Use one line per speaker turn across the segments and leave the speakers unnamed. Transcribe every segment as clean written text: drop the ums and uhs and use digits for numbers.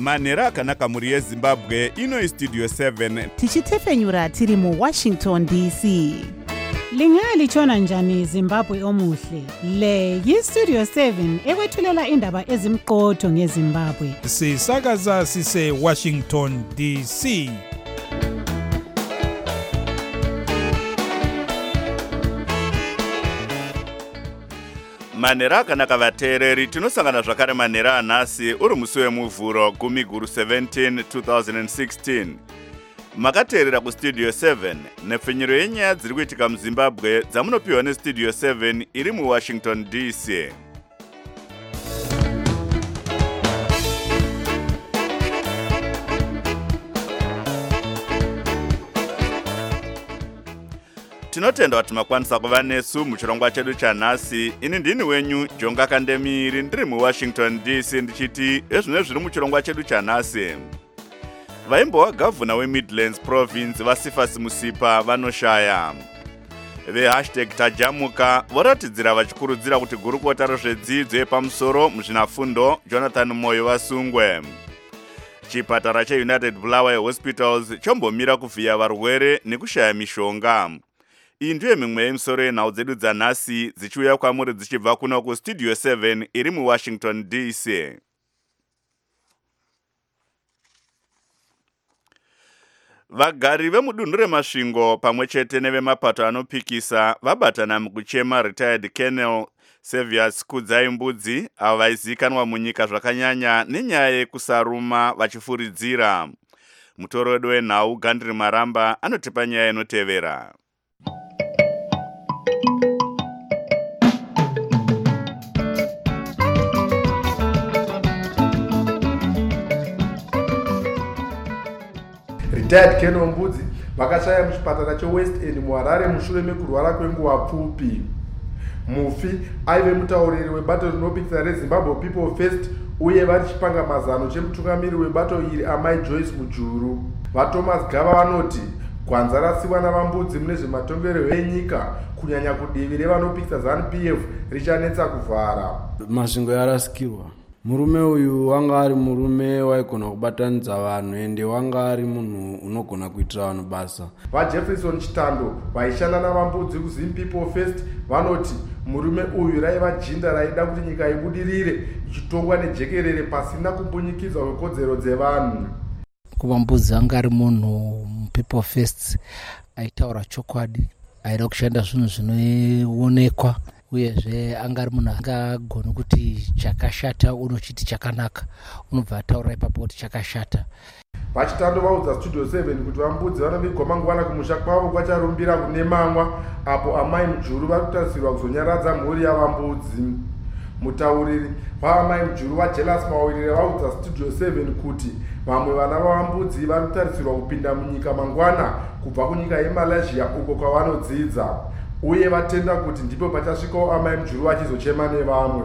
manhero akanaka mhuri yezimbabwe. Ino Studio 7
tichitefenyura tiri muWashington DC.
Lingalitshona njani Zimbabwe omuhle? Le yiStudio 7 ekwethulela indaba ezimqotho ngeZimbabwe.
Sisakaza sise Washington DC.
manhero akanaka vateereri, tinosangana zvakare manhero anhasi uri musi wemuvhuro 10/17 2016. Makateerera kuStudio 7 nepfenyuro yenyaya dziri kuitika muZimbabwe dzamunopiwa neStudio 7 iri muWashington DC. Tinotenda kuti makwanisa kuva nesu muchirongwa chedu chanhasi. Ini ndini wenyu Jonga Kandemiri ndiri muWashington DC ndichiti ezvino zviri muchirongwa chedu chanhasi. Vaimbowa gavhuna weMidlands Province Vasifas Musipa vanoshaya. #Tajamuka voratidzira vachikurudzira kuti gurukota rezvedzidzo yepamusoro muzvinafundo Jonathan Moyo vasungwe. Chipatara cheUnited Bulawayo Hospitals chombomira kuvhiya varwere nekushaya mishonga. Iyi ndiyo mimwe yemisoro yenhau dzedu dzanhasi dzichiuya kwamuri dzichibva kuno kuStudio 7 iri muWashington DC. Vagari vemudunhu remasvingo pamwe chete nevemapato anopikisa vabatana mukuchema retired Colonel Sevius Kudzai Mbudzi avo vaizikanwa munyika zvakanyanya nenyaya yekusaruma vachifuridzira. Mutoro wedu wenhau Gandri Maramba anotipa nyaya inotevera.
Retired Colonel Mbudzi vakashaya muchipatara cheWest End muHarare mushure mekurwara kwenguva pfupi. Mufi aive mutauriri webato rinopikisa reZimbabwe People First uye vari chipangamazano chemutungamiri webato iri Amai Joyce Mujuru. VaThomas Gava vanoti gwanza rasiwa navambudzi mune zvematongerero enyika kunyanya kudivi revanopikisa ZANU-PF richanetsa kuvhara.
Masvingo yarasikirwa. Murume uyu wanga ari murume waigona kubatanidza vanhu ende wanga ari munhu unogona kuitira vanhu basa.
VaJefferson Chitando vaishanda navambudzi kuZim People First vanoti murume uyu raiva jinda raida kuti nyika ibudirire ichitongwa nejekerere pasina kumbunyikidzwa kwekodzero dzevanhu.
Kuva Mbudzi anga ari munhu People First aitaura chokwadi, aida kushanda zvinhu zvinoonekwa uyezve anga ari munhu angagona kuti chakashata unochiti chakanaka, unobva ataura ipapo kuti chakashata.
Vachitando vaudza Studio 7 kuti Vambudzi vanovigwa mangwana kumusha kwavo kwacharumbira kune mamwa apo Amai Mujuru vari kutarisirwa kuzonyaradza mhuri yaVambudzi. Mutauriri waAmai Mujuru vaJelas Mawirire vaudza Studio 7 kuti vamwe vana vaVambudzi vari kutarisirwa kupinda munyika mangwana kubva kunyika yeMalaysia uko kwavanodzidza, uye vatenda kuti ndipo pachasvikawo Amai Mujuru vachizochema nevamwe.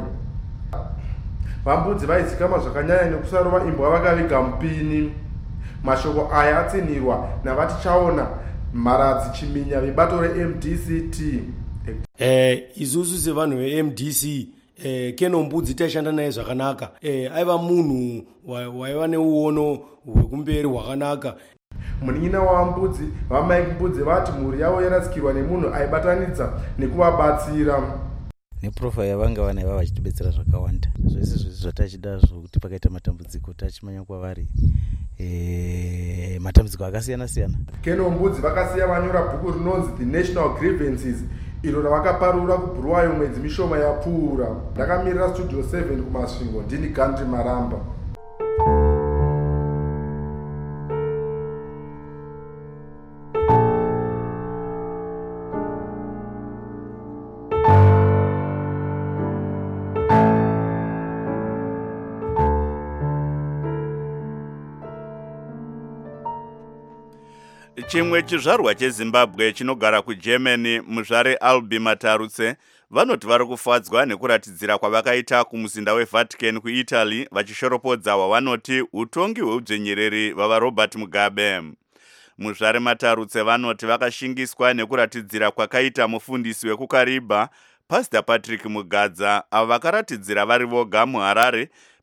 Vambudzi vaizikama zvakanyanya nekusarova imbwa vakaviga mupini. Mashoko aya atsinirwa navatichaona Mharadzi Chiminya vebato reMDCT.
Isusu sevanhu veMDC Colonel Mbudzi taishanda naye zvakanaka. Aiva munhu waiva neuono hwekumberi hwakanaka.
Munin'ina waVambudzi vaMike Mbudzi vati mhuri yavo yarasikirwa nemunhu aibatanidza nekuvabatsira.
Neprofile yavanga vanayo vava vachitibetsera zvakawanda. Zvese zvatachida zvokuti pakaita matambudziko tachimanya kwavari matambudziko akasiyana siyana.
Colonel Mbudzi vakasiya vanyora bhuku rinonzi The National Grievances iro ravakaparura kuBhuluwayo mwedzi mishoma yapfuura. Ndakamirira Studio 7 kumasvingo ndini Gandri Maramba.
Chimwe chizvarwa cheZimbabwe chinogara kuGermany muzvare Albi Matarutse vanoti vari kufadzwa nekuratidzira kwavakaita kumuzinda weVatican kuItaly vachishoropodza wavanoti utongi hweudzvenyereri vavaRobert Mugabe. Muzvare Matarutse vanoti vakashingiswa nekuratidzira kwakaita mufundisi wekuKariba Pastor Patrick Mugadza avo vakaratidzira vari voga muHarare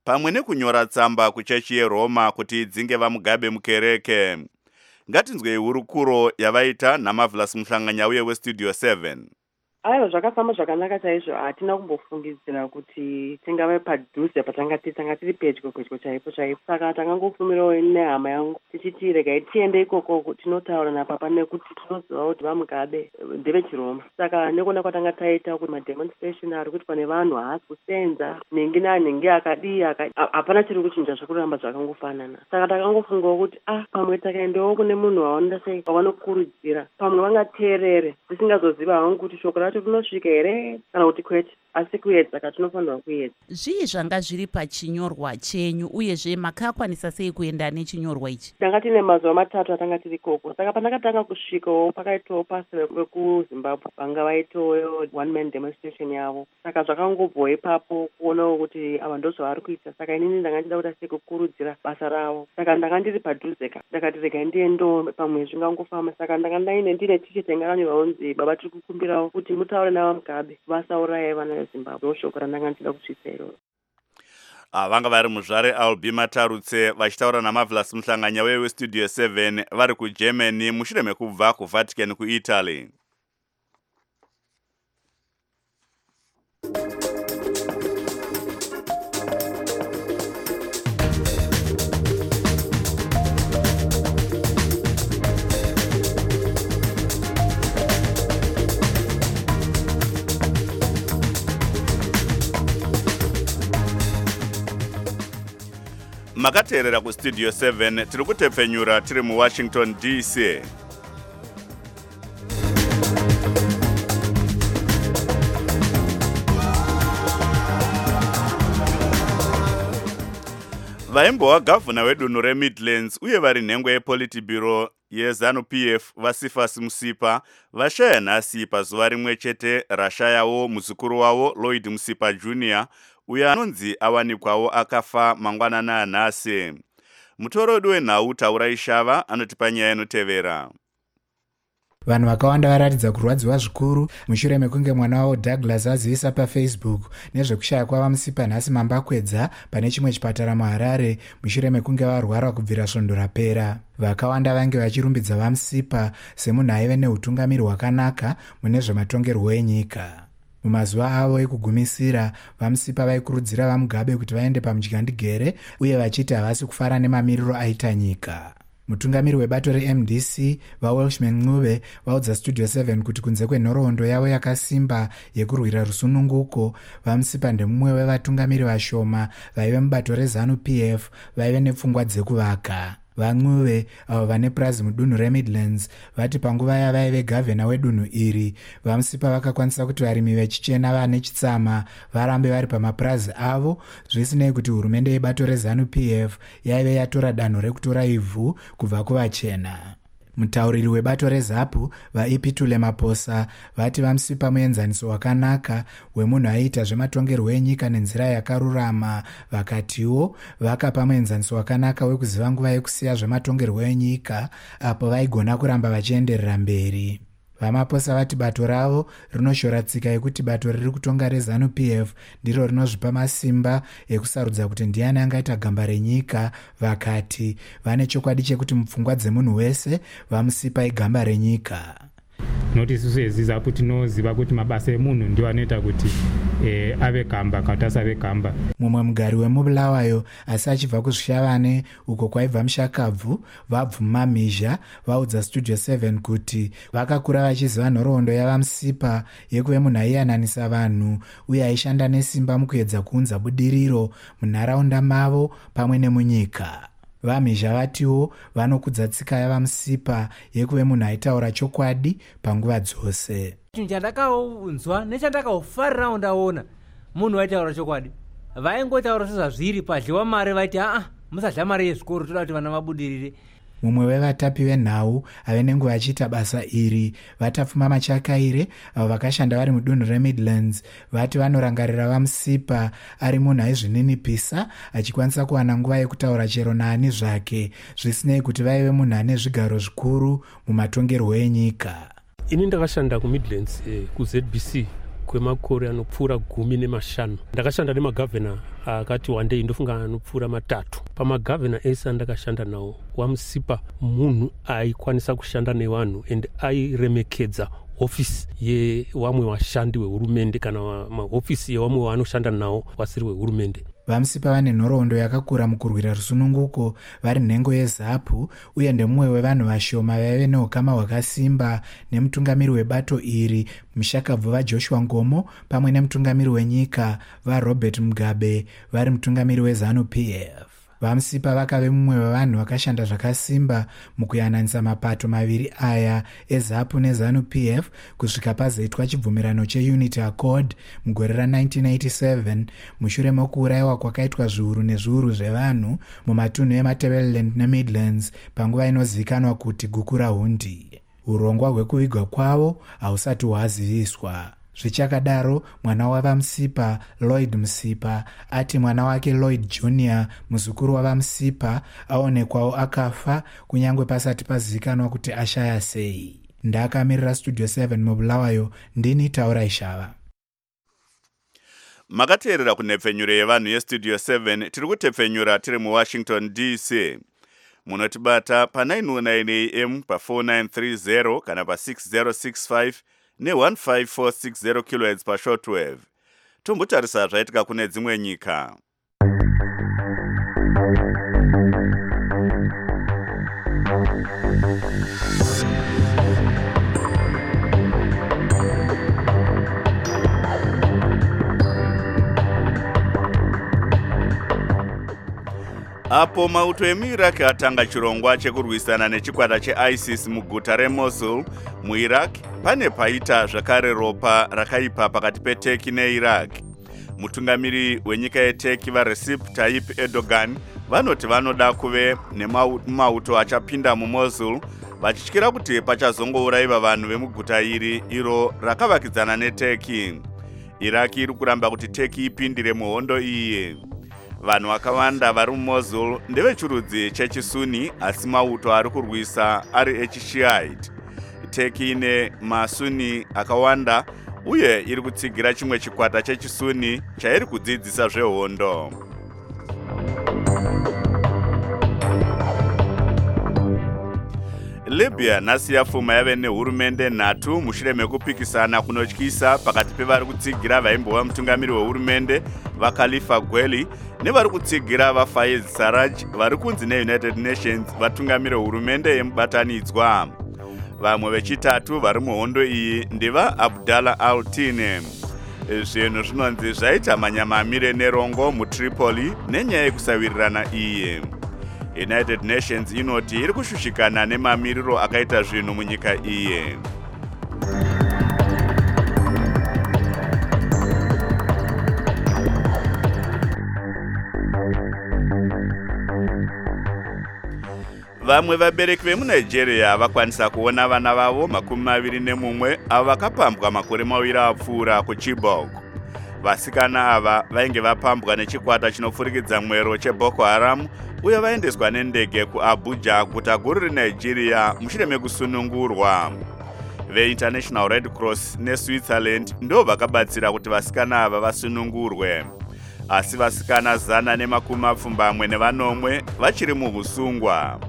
pamwe nekunyora tsamba kuchechi yeRoma kuti idzinge vamugabe mukereke. Ngatinzwei hurukuro yavaita naMarvelous Muhlanganyauye weStudio 7.
Aiwa, zvakafamba zvakanaka chaizvo. Hatina kumbofungidzira kuti tingave padhuze tanga tiri pedyo chaipo. Saka takangofumirawo nehama yangu tichiti regai tiende ikoko tinotaura napapa nekuti tinoziva kuti vamugabe ndevechiroma. Saka nekuona kwatanga taita kuti mademonstration ari kuti pane vanhu haasi kusenza nenge nanenge akadii hapana chiri kuchinja zvekuramba zvakangofanana. Saka takangofungawo kuti pamwe takaendawo kune munhu waonda sei wavanokurudzira pamwe vangateerere tisingazoziva hangu kuti shoko racho rinosvika here kana kuti kwete, asi kuedza katinofanirwa kuedza.
Zvii zvanga zviri pachinyorwa chenyu uyezve makakwanisa sei kuenda nechinyorwa ichi?
Tanga tine mazuva 3 atanga tiri ikoko. Saka pandakatanga kusvikawo pakaitawo pasi vekuZimbabwe vanga vaitawo one man demonstration yavo. Saka zvakangobvawo ipapo kuonawo kuti ava ndozvavari kuita. Saka inini ndanga ndida kuti asikukurudzira basa ravo. Saka ndanga ndiri padhuzeka ndakati regai ndiendewo pamwe zvingangofamba. Saka ndanga ndine ticheti yangakanyorwa kunzi baba tiri kukumbirawo kuti mutaure navamugabe vasauraye vana veZimbabwe. Shoko randanga ndida kusvitsa iroro.
Vanga vari muzvare Albi Matarutse vachitaura naMarvelous Muhlanganyauye weStudio 7 vari kuGermany mushure mekubva kuVatican kuItaly. Makateerera kuStudio 7 tiri kutepfenyura tiri muWashington DC. Vaimbova gavhuna wedunhu reMidlands uye vari nhengo yePolitburo yeZANU-PF vaSifas Musipa vashaya nhasi pazuva rimwe chete rashayawo muzukuru wavo Lloyd Musipa Jr. uyo anonzi awanikwawo akafa mangwanana anhasi. Mutorodi wenhau Taurai Shava anotipa nyaya inotevera.
Vanhu vakawanda varatidza kurwadziwa zvikuru mushure mekunge mwana wavo Douglas azivisa paFacebook nezvekushaya kwavamusipa nhasi mambakwedza pane chimwe chipatara muHarare mushure mekunge varwara kubvira svondo rapera. Vakawanda vange vachirumbidza vamusipa semunhu aive neutungamiri hwakanaka mune zvematongerwo enyika. Mumazuva avo ekugumisira vamusipa vaikurudzira vamugabe kuti vaende pamudyandigere uye vachiti havasi kufara nemamiriro aita nyika. Mutungamiri webato reMDC vaWelshman Ncube vaudza Studio 7 kuti kunze kwenhoroondo yavo yakasimba yekurwira rusununguko, vamusipa ndemumwe wevatungamiri vashoma vaive mubato reZANU-PF vaive nepfungwa dzekuvaka. VaNcube avo vane purazi mudunhu reMidlands vati panguva yavaive gavhena wedunhu iri vamusipa vakakwanisa kuti varimi vechichena vane chitsama varambe vari pamapurazi avo, zvisinei kuti hurumende yebato reZANU-PF yaive yatora danho rekutora ivhu kubva kuvachena. Mutauriri webato reZAPU vaIpitule Maposa vati vamusipa muenzaniso wakanaka wemunhu aiita zvematongerwo enyika nenzira yakarurama. Vakatiwo vakapa muenzaniso wakanaka wekuziva nguva yekusiya zvematongerwo enyika apo vaigona kuramba vachienderera mberi. VaMaposa vati bato ravo rinoshora tsika yekuti bato riri kutonga reZANU-PF ndiro rinozvipa masimba ekusarudza kuti ndiani angaita gamba renyika. Vakati vane chokwadi chekuti mupfungwa dzemunhu wese vamusipa igamba renyika.
Noti isusu eziZAPU tinoziva kuti mabasa emunhu ndiwo anoita kuti ave gamba kana kuti asave gamba.
Mumwe mugari wemuBulawayo asi achibva kuzvishavane uko kwaibva mushakabvu vaBvumamizha vaudza Studio 7 kuti vakakura vachiziva nhoroondo yavamusipa yekuve munhu aiyananisa vanhu uye aishanda nesimba mukuedza kuunza budiriro munharaunda mavo pamwe nemunyika. VaMizha vatiwo vanokudza tsika yavamusipa yekuve munhu aitaura chokwadi panguva dzose.
Chinhu chandakaunzwa nechandakaufarira ndaona munhu waitaura chokwadi. Vaingotaura sezvazviri padliwa mari vaiti musadla mari yezvikoro toda kuti vana vabudirire.
Mumwe wevatapi venhau ave nenguva achiita basa iri vatapfuma Machakaire avo vakashanda vari mudunhu reMidlands vati vanorangarira vamusipa ari munhu aizvininipisa achikwanisa kuwana nguva yekutaura chero naani zvake, zvisinei kuti vaive munhu ane zvigaro zvikuru mumatongerwo enyika.
Ini ndakashanda kuMidlands kuZBC kwemakore anopfuura 15. Ndakashanda nemagavhena akati wandei ndofunga anopfuura 3. Pamagavhena ese andakashanda nawo, Wamusipa munhu aikwanisa kushanda nevanhu and airemekedza ofisi yewamwe vashandi vehurumende kana mahofisi yewamwe vanoshanda nawo vasiri vehurumende.
Vamusipa vane nhoroondo yakakura mukurwira rusununguko, vari nhengo yeZAPU uye ndemumwe wevanhu vashoma vaive neukama hwakasimba nemutungamiri webato iri mushakabvu vaJoshua Ngomo pamwe nemutungamiri wenyika vaRobert Mugabe vari mutungamiri weZANU-PF. Vamusipa vakave mumwe wevanhu vakashanda zvakasimba mukuyananisa mapato maviri aya eZAPU neZANU-PF kusvika pazoitwa chibvumirano cheUnity Accord mugore ra1987 mushure mokuurayiwa kwakaitwa zviuru nezviuru zvevanhu mumatunhu eMatabeleland neMidlands panguva inozivikanwa kuti guku raHundi. Urongwa hwekuvigwa kwavo hausati hwaziviswa. Zvichakadaro, mwana wavamusipa Lloyd Musipa ati mwana wake Lloyd Jr, muzukuru wavamusipa, aonekwawo akafa kunyangwe pasati pazivikanwa kuti ashaya sei. Ndakamirira Studio 7 muBulawayo, ndini Taura Ishava.
Makateerera kunhepfenyuro yevanhu yeStudio 7, tiri kutepfenyura tiri muWashington DC. Munotibata pa909 AM pa4930 kana pa6065 ne15460 kHz pashortwave. Tombotarisa zvaitika kune dzimwe nyika. Apo mauto emuIraq atanga chirongwa chekurwisana nechikwata cheISIS muguta reMosul muIraq, pane paita zvakare ropa rakaipa pakati peTurkey neIraq. Mutungamiri wenyika yeTurkey vaRecep Tayyip Erdogan vanoti vanoda kuve nemauto achapinda muMosul vachityira kuti pachazongourayiwa vanhu vemuguta iro rakavakidzana neTurkey. Iraq iri kuramba kuti Turkey ipindire muhondo iyi. Vanhu vakawanda vari muMosul ndevechirudzi chechiSunni asi mauto ari kurwisa ari echishiite. Turkey ine maSunni akawanda uye iri kutsigira chimwe chikwata chechiSunni chairi kudzidzisa zvehondo. Libya nhasi yapfuma yave nehurumende nhatu mushure mekupikisana kunotyisa pakati pevari kutsigira vaimbova mutungamiri wehurumende vaKhalifa Gweli nevari kutsigira vaFayez Sarraj vari kunzi neUnited Nations vatungamiri hurumende yemubatanidzwa. Vamwe vechitatu vari muhondo iyi ndiva Abdallah Al-Tine. Zvinhu zvinonzi zvaita manyamamire nerongo muTripoli nenyaya yekusawirirana iyi. United Nations inoti iri kushushikana nemamiriro akaita zvinhu munyika iyi. Vamwe vabereki vemuNigeria vakwanisa kuona vana vavo 21 avo vakapambwa makore 2 apfuura kuChibok. Vasikana ava vainge vapambwa nechikwata chinofurikidza mwero cheBoko Haram uye vaendeswa nendege kuAbuja, guta guru reNigeria, mushure mekusunungurwa. VeInternational Red Cross neSwitzerland ndo vakabatsira kuti vasikana ava vasunungurwe. Asi vasikana 120 vachiri muhusungwa.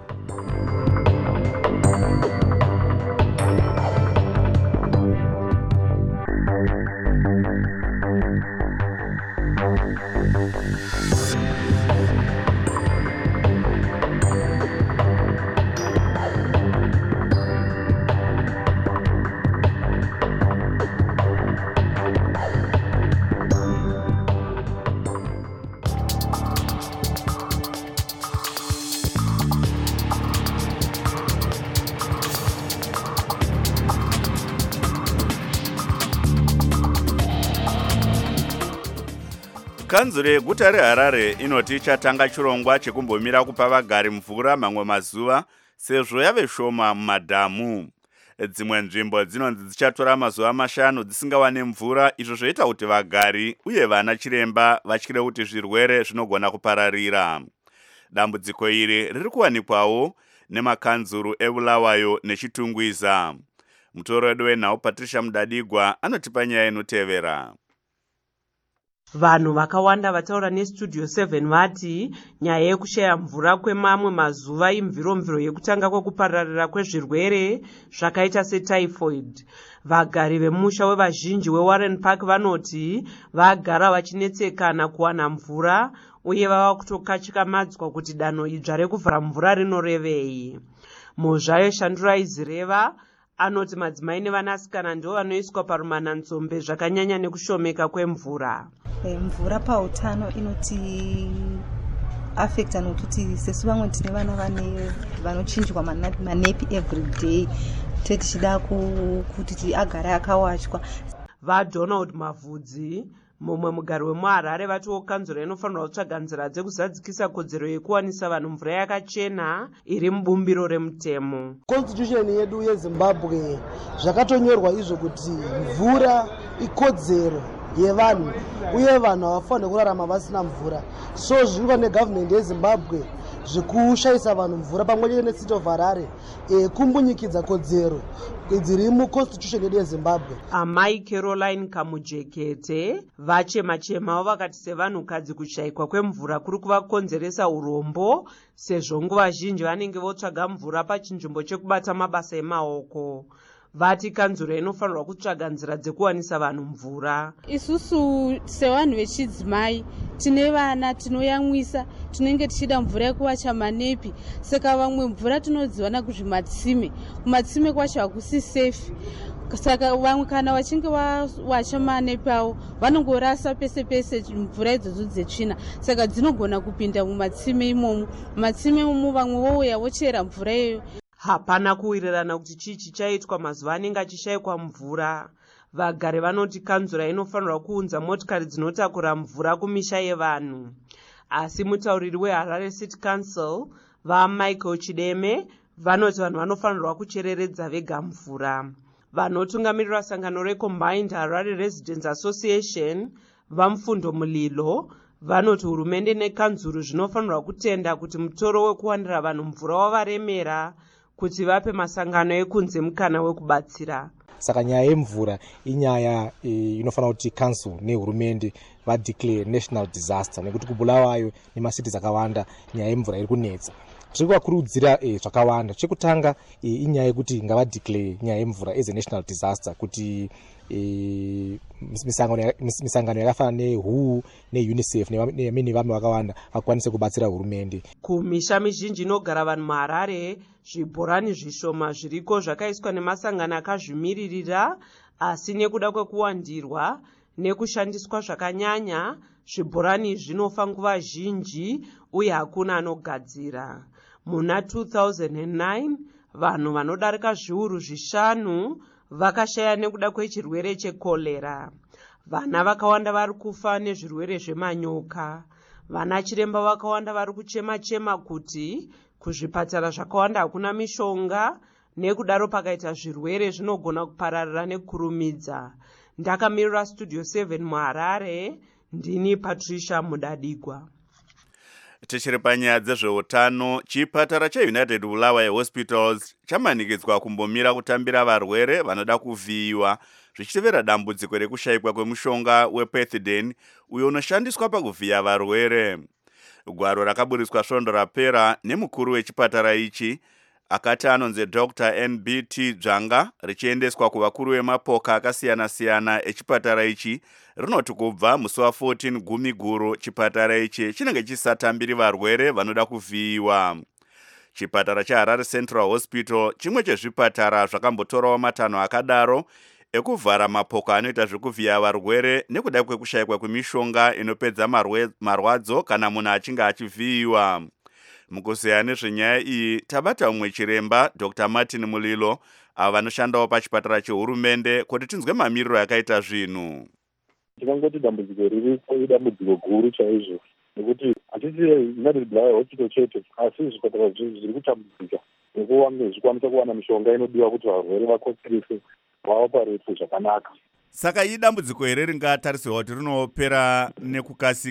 Kanzuro yeguta reHarare inoti ichatanga chirongwa chekumbomira kupa vagari mvura mamwe mazuva sezvo yave shoma mumadhamu. Dzimwe nzvimbo dzinonzi dzichatora mazuva 5 dzisingawane mvura, izvo zvoita kuti vagari uye vana chiremba vatyire kuti zvirwere zvinogona kupararira. Dambudziko iri riri kuwanikwawo nemakanzuru eBulawayo neChitungwiza. Mutoro wedu wenhau Patricia Mudadigwa anotipa nyaya inotevera.
Vanhu vakawanda vataura nestudio 7 vati nyaya yekushaya mvura kwemamwe mazuva imviromviro yekutanga kwekupararira kwezvirwere zvakaita setyphoid. Vagari vemusha wevazhinji weWarren Park vanoti vagara vachinetsekana kuwana mvura uye vava kutokachikamadziwa kuti danho idzva rekuvhara mvura rinorevei. Muzvayo Shandura Izireva anoti madzimai nevanasikana ndivo vanoiswa parumananzombe zvakanyanya nekushomeka kwemvura.
Mvura pautano inoti affecta nokuti sesu vamwe tine vana vanochinjwa manepi every day tichida kuti agare akawachwa.
VaDonald Mavhudzi mumwe mugari wemuHarare vatiwo kanzuro inofanirwa kutsvaga nzira dzekuzadzikisa kodzero yekuwanisa vanhu mvura yakachena iri mubumbiro remutemo.
Constitution yedu yeZimbabwe zvakatonyorwa izvo kuti mvura ikodzero yevanhu uye vanhu havafaniri kurarama vasina mvura. So zvirikuitwa negovernment yeZimbabwe zvekushayisa vanhu mvura pamwe chete necity of Harare kumbunyikidza kodzero dziri muconstitution yedu yeZimbabwe.
Amai Caroline Kamujekete vachema-chemawo vakati sevanhukadzi kushayikwa kwemvura kuri kuvakonzeresa urombo sezvo nguva zhinji vanenge votsvaga mvura pachinzvimbo chekubata mabasa emaoko. Vati kanzuro inofanirwa kutsvaga nzira dzekuwanisa vanhu mvura.
Isusu sevanhu vechidzimai tine vana tinoyamwisa, tinenge tichida mvura yekuwacha manepi, saka vamwe mvura tinodziwana kuzvimatsime. Kumatsime kwacho hakusi safe. Saka vamwe kana vachinge vawacha manepi avo vanongorasa pese pese mvura idzodzo dzetsvina, saka dzinogona kupinda mumatsime imomo. Mumatsime imomo vamwe vouya vochera mvura iyoyo.
Hapana kuwirirana kuti chii chichaitwa mazuva anenge achishayikwa mvura. Vagari vanoti kanzura inofanirwa kuunza motikari dzinotakura mvura kumisha yevanhu. Asi mutauriri weHarare City Council vaMichael Chideme vanoti vanhu vanofanirwa kuchereredza vega mvura. Vanotungamirira sangano reCombined Harare Residents Association vaMufundo Mulilo vanoti hurumende nekanzuru zvinofanirwa kutenda kuti mutoro wekuwanira vanhu mvura wavaremera kuti vape masangano ekunze mukana wekubatsira.
Saka nyaya yemvura inyaya inofanira kuti council nehurumende vadeclare national disaster nekuti kuBulawayo nemacity akawanda nyaya yemvura iri kunetsa. Tiri kuvakurudzira zvakawanda. Chekutanga inyaya yekuti ngavadeclare nyaya yemvura as a national disaster kuti misangano yakafanana neWHO neUNICEF nevamwe vakawanda vakwanise kubatsira hurumende.
Kumisha mizhinji inogara vanhu muHarare zvibhorani zvishoma zviriko zvakaiswa nemasangano akazvimiririra, asi nekuda kwekuwandirwa nekushandiswa zvakanyanya zvibhorani zvinofa nguva zhinji uye hakuna anogadzira. Muna 2009 vanhu vanodarika zviuru 5 vakashaya nekuda kwechirwere chekolera. Vana vakawanda vari kufa nezvirwere zvemanyoka. Vana chiremba vakawanda vari kuchema-chema kuti kuzvipatara zvakawanda hakuna mishonga, nekudaro pakaita zvirwere zvinogona kupararira nekurumidza. Ndakamirira Studio 7 muHarare, ndini Patricia Mudadigwa.
Tichiri panyaya dzezveutano, chipatara cheUnited Bulawayo Hospitals chamanikidzwa kumbomira kutambira varwere vanoda kuvhiyiwa zvichitevera dambudziko rekushayikwa kwemushonga wePethidine uyo unoshandiswa pakuvhiya varwere. Gwaro rakaburiswa svondo rapera nemukuru wechipatara ichi akati anonzi Dr. NBT Dzvanga richiendeswa kuvakuru vemapoka akasiyana-siyana echipatara ichi rinoti kubva musi wa14 Gumiguru chipatara ichi chinenge chisatambiri varwere vanoda kuvhiyiwa. Chipatara cheHarare Central Hospital chimwe chezvipatara zvakambotorawo matanho akadaro ekuvhara mapoka anoita zvekuvhiya varwere nekuda kwekushayikwa kwemishonga inopedza marwadzo kana munhu achinge achivhiyiwa. Mukuzeya nezvenyaya iyi tabata umwe chiremba Dr. Martin Mulilo ava vanoshandawo pachipatara chehurumende kuti tinzwe mamiriro yakaita zvinhu.
Tikangoti dambudziko riripo idambudziko guru chaizvo nekuti hatisi United Bulawayo Hospital chete asi zvipatara zviri kutambudzika nekuwange zvikwanisa kuwana mishonga inodiwa kuti varwere vakotsirise vaoparetwe zvakanaka.
Saka idambudziko here ringatarisirwa kuti rinopera nekukasika?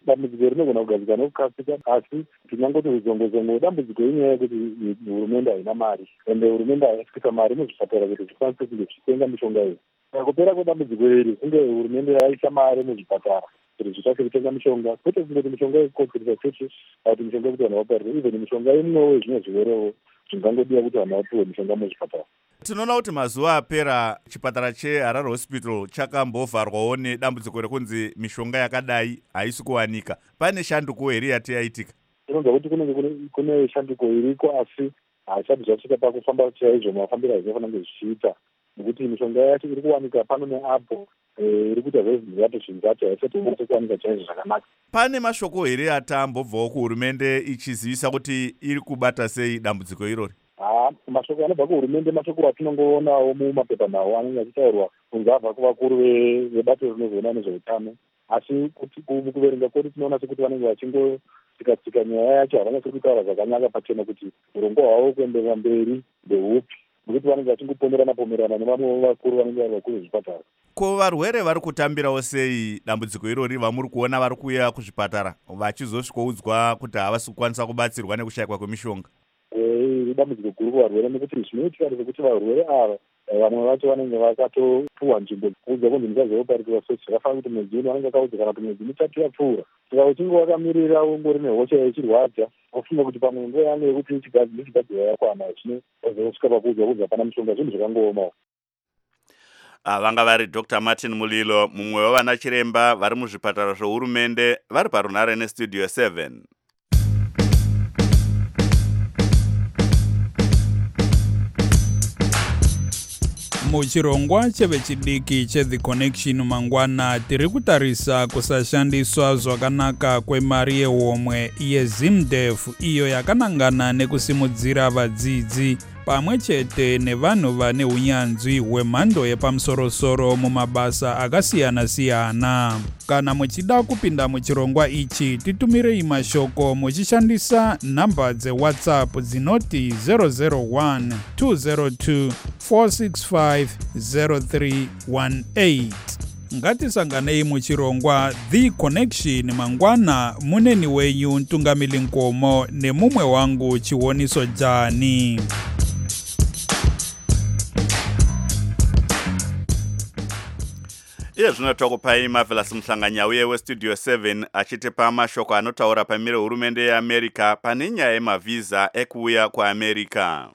dambudziko rinogona kugadzika nekukasika, asi tinangoti uzongozongo dambudziko inyaya yekuti hurumende haina mari, ende hurumende haisvisa mari muzvipatara kuti zvikwanise kunge zvichitenga mishonga iyi. Kupera kwedambudziko iri kunge hurumende yaisa mari muzvipatara kuti zvitsvake kutenga mishonga, kwete kungoti mishonga ikodzeresa chete kuti mishonga yekuti vanhu vaparire, even mishonga imwewo zvimwe zviwerewo zvingangodiwa kuti vanhu vapiwe mishonga muzvipatara.
Tinoona kuti mazuva apera chipatara cheHarare Hospital chakambovharwawo nedambudziko rekunzi mishonga yakadai haisi kuwanika. Pane shanduko here yati yaitika?
Tinonzwa kuti kune shanduko iriko, asi haisati zvasvika pakufamba chaizvo mafambiro azvinofana kunge zvichiita, nekuti mishonga yacho iri kuwanika pano neapo, iri kuita zvezvizato zvinzato haisati ikwanise kuwanika chaizvo zvakanaka.
Pane mashoko here atambobvawo kuhurumende ichizivisa kuti iri kubata sei dambudziko irori?
Mashoko anobva kuhurumende mashoko atinongoonawo mumapepa nawo anenge achitaurwa kunze abva kuvakuru vebato rinozoona nezveutano, asi kuverenga kwedu tinoona sekuti vanenge vachingosika nyaya yacho, havanyasi kutaura zvakanaka pachena kuti urongwa hwavo kuenderera mberi ndeupi, nekuti vanenge vachingopomerana nevamwe vakuru vanenge vari vakuru vezvipatara.
Ko varwere vari kutambirawo sei dambudziko irori vamuri kuona vari kuuya kuzvipatara vachizosvikoudzwa kuti havasi kukwanisa kubatsirwa nekushayikwa kwemishonga?
Dambudziko guru kuvarwere nekuti zvinoitika ndezvekuti varwere ava vamwe vacho vanenge vakatopuwa nzvimbo kuudza kunzi musazoparikirwa sosi, zvakafanira kuti mwedzi uno vanenge vakaudza kana kuti mwedzi mitatu yapfuura. Saka uchinge wakamirira ungori nehosha ichirwadza, wafunga kuti pamwe nguva yangu yekuti ichigadzirwa yakwana, zvinozosvika pakuudzwa kuti hapana mishonga, zvinhu zvakangoomawo.
Vanga vari Dr. Martin Mulilo, mumwe wavana chiremba vari muzvipatara zvohurumende, vari parunhare nestudio 7.
Muchirongwa chevechidiki cheThe Connection mangwana tiri kutarisa kusashandiswa zvakanaka kwemari yehomwe yeZimDef iyo yakanangana nekusimudzira vadzidzi pamwe chete nevanhu vane unyanzvi hwemhando yepamusoro-soro mumabasa akasiyana-siyana. Kana muchida kupinda muchirongwa ichi, titumirei mashoko muchishandisa nhamba dzeWhatsApp dzinoti 001 202 465 0318. Ngatisanganei muchirongwa The Connection mangwana. Muneni wenyu Ntungamili Nkomo nemumwe wangu Chiwoniso Jani.
Iye zvino takupai Marvelous Mhlanganyauye westudio 7 achitipa mashoko anotaura pamire hurumende yeAmerica pane nyaya yemavhiza ekuuya kuAmerica.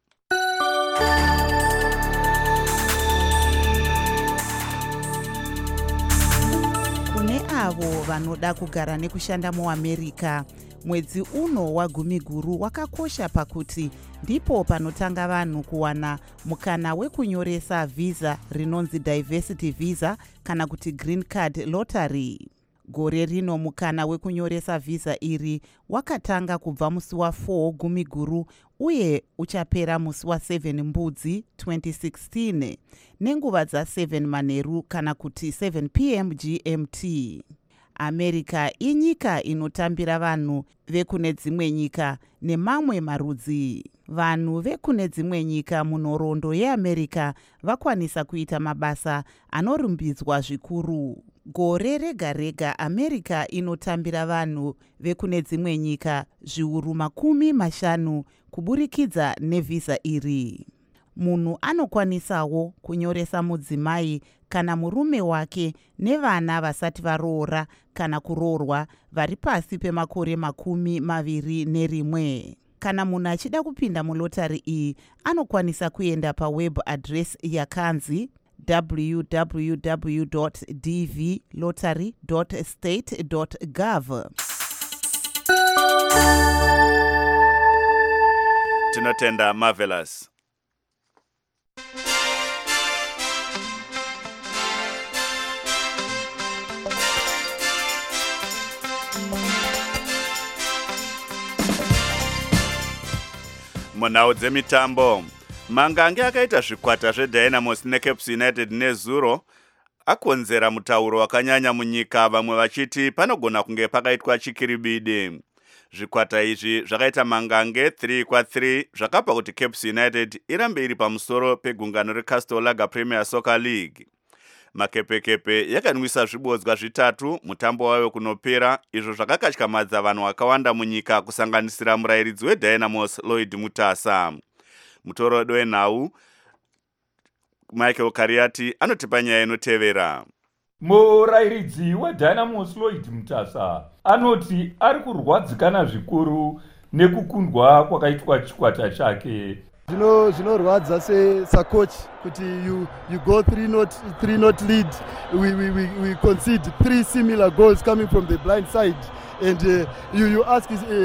Kune avo vanoda kugara nekushanda muAmerica, mwedzi uno wagumiguru wakakosha pakuti ndipo panotanga vanhu kuwana mukana wekunyoresa visa rinonzi diversity visa kana kuti green card lottery. Gore rino mukana wekunyoresa visa iri wakatanga kubva musi wa4 gumiguru uye uchapera musi wa7 mbudzi 2016 nenguva dza7 manheru kana kuti 7 p.m. GMT. America inyika inotambira vanhu vekune dzimwe nyika nemamwe marudzi. Vanhu vekune dzimwe nyika munhoroondo yeAmerica vakwanisa kuita mabasa anorumbidzwa zvikuru. Gore rega rega America inotambira vanhu vekune dzimwe nyika zviuru 50 kuburikidza nevisa iri. Munhu anokwanisawo kunyoresa mudzimai kana murume wake nevana vasati varoora kana kuroorwa vari pasi pemakore 21. Kana munhu achida kupinda mulotari iyi anokwanisa kuenda paweb address yakanzi www.dvlottery.state.gov.
Tinotenda Marvelous. Munhau dzemitambo, Mangange akaita zvikwata zveDynamos neCaps United nezuro akonzera mutauro wakanyanya munyika, vamwe vachiti panogona kunge pakaitwa chikiribidi. Zvikwata izvi zvakaita Mangange 3-3 zvakapa kuti Caps United irambe iri pamusoro pegungano reCastle Lager Premier Soccer League. Makepekepe yakanwisa zvibodzwa zvitatu mutambo wayo kunopera, izvo zvakakatyamadza vanhu vakawanda munyika kusanganisira murayiridzi weDynamos Lloyd Mutasa. Mutorodo wenhau Michael Kariati anotipa nyaya inotevera.
Murayiridzi weDynamos Lloyd Mutasa anoti ari kurwadzikana zvikuru nekukundwa kwakaitwa chikwata chake.
Zvinorwadza sacoach kuti you go 3-0 lead, we concede 3 similar goals coming from the blind side, and you ask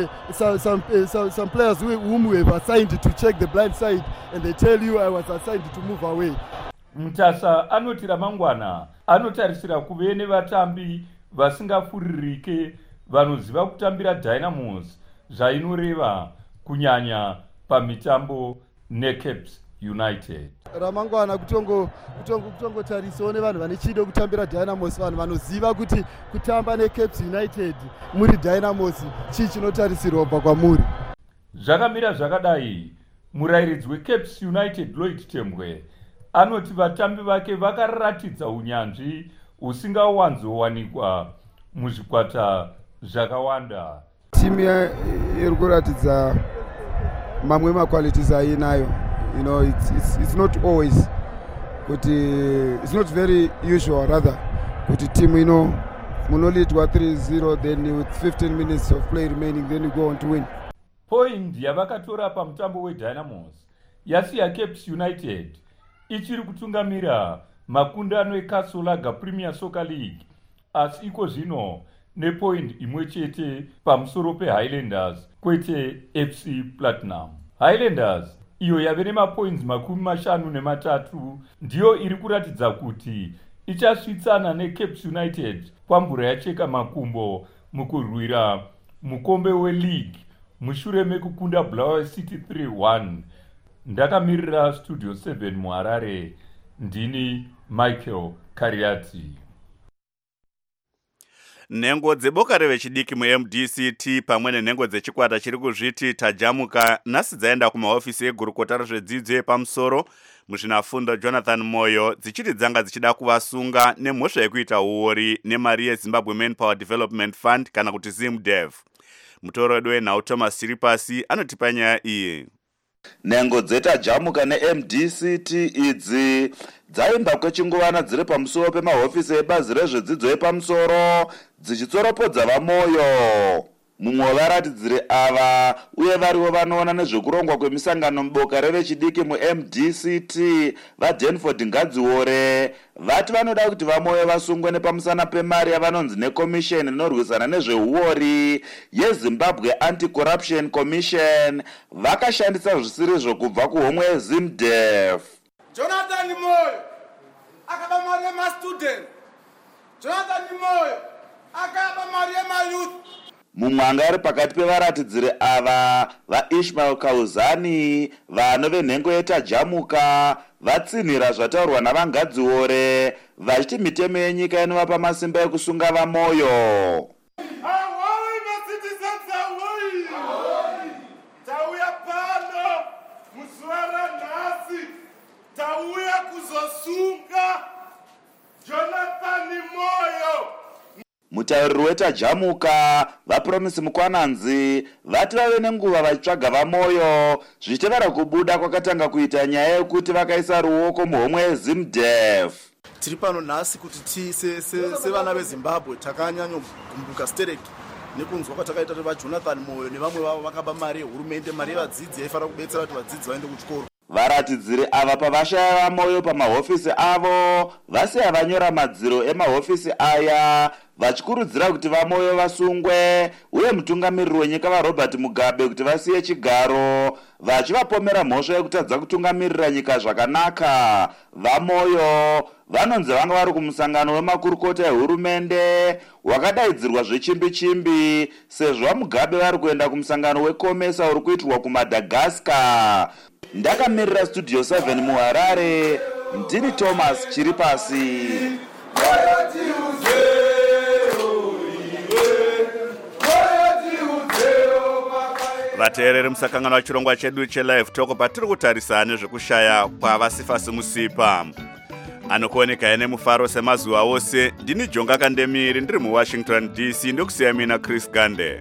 some players whom we have assigned to check the blind side, and they tell you I was assigned to move away.
Mutasa anoti ramangwana anotarisira kuve nevatambi vasingafuririke vanoziva kutambira Dynamos zvainoreva kunyanya pamitambo neCaps United.
Ramangwana kutongotarisawo nevanhu vane chido kutambira Dynamos, vanhu vanoziva kuti kutamba neCaps United muri Dynamos chii chinotarisirwa kubva kwamuri.
Zvakamira zvakadai, murayiridzi weCaps United Lloyd Tembwe anoti vatambi vake vakaratidza unyanzvi husingawanzowanikwa muzvikwata zvakawanda.
Timu iri kuratidza mamwe maqualities ainayo. You know, it's not always it's not very usual rather kuti timu munolidwa 3-0 then with 15 minutes of play remaining then you go on to win.
Point yavakatora pamutambo weDynamos yasiya Caps United ichiri kutungamira makundano eKasolaga Premier Soccer League, asi iko zvino nepoint imwe chete pamusoro peHighlanders kwete FC Platinum. Highlanders iyo yave nemapoints 53 ndiyo iri kuratidza kuti ichasvitsana neCaps United kwamvura yacheka makumbo mukurwira mukombe weLeague mushure mekukunda Bulawayo City 3-1. Ndakamirira Studio 7 muHarare, ndini Michael Kariati.
Nhengo dzeboka revechidiki muMDCT pamwe nenhengo dzechikwata chiri kuzviti tajamuka nhasi dzaenda kumahofisi egurukota rezvedzidzo yepamusoro muzvinafundo Jonathan Moyo dzichiti dzanga dzichida kuvasunga nemhosva yekuita uori nemari yeZimbabwe Manpower Development Fund kana kuti ZIMDEV. Mutorodo wenhau Thomas Chiripasi anotipa nyaya iyi.
Nhengo dzetajamuka neMDCT idzi dzaimba kwechinguvana dziri pamusoro pemahofisi ebazi rezvedzidzo yepamusoro dzichitsoropodza vamoyo. Mumwe wevaratidziri ava uye variwo vanoona nezvekurongwa kwemisangano muboka revechidiki muMDCT vaDenford Ngadziore vati vanoda kuti vamoyo vasungwe nepamusana pemari yavanonzi nekomisheni inorwisana nezveuori yeZimbabwe Anti-Corruption Commission vakashandisa zvisiri zvokubva kuhomwe yeZIMDEF.
Jonathan Moyo akaba mari yemastudent, Jonathan Moyo akaba mari yemayouth.
Mumwe anga ari pakati pevaratidziri ava vaIshmael Kauzani vanove nhengo yetajamuka vatsinhira zvataurwa navangadziore vachiti mitemo yenyika inovapa masimba ekusunga vamoyo.
Ahoi macitizens, ahoi! Tauya pano muzuva ranhasi, tauya kuzosunga Jonathan Moyo.
Mutauriri wetajamuka vaPromise Mukwananzi vati vave nenguva vachitsvaga vamoyo zvichitevera kubuda kwakatanga kuita nyaya yekuti vakaisa ruoko muhomwe yeZIMDEF.
Tiri pano nhasi kuti sevana veZimbabwe takanyanya kugumbuka stereki nekunzwa kwatakaita vaJonathan Moyo nevamwe vavo vakaba mari yehurumende, mari yevadzidzi yaifanira kubetsera kuti vadzidzi vaende kuchikoro.
Varatidziri ava pavashaya vamoyo pamahofisi avo vasiya vanyora madziro emahofisi aya vachikurudzira kuti vamoyo vasungwe uye mutungamiriri wenyika vaRobert Mugabe kuti vasiye chigaro vachivapomera mhosva yekutadza kutungamirira nyika zvakanaka. Vamoyo vanonzi vanga vari kumusangano wemakurukota ehurumende wakadaidzirwa zvechimbi-chimbi sezvo vaMugabe vari kuenda kumusangano weCOMESA uri kuitirwa kuMadagascar. Ndakamirira Studio 7 muHarare, ndini Thomas Chiripasi.
Vateereri musakangana wachirongwa chedu cheLive Talk patiri kutarisa nezvekushaya kwavasifasi musipa. anokuoneka ene mufaro semazuva ose. Ndini Jonga Kandemiri ndiri muWashington DC ndokusiya mina Chris Gande.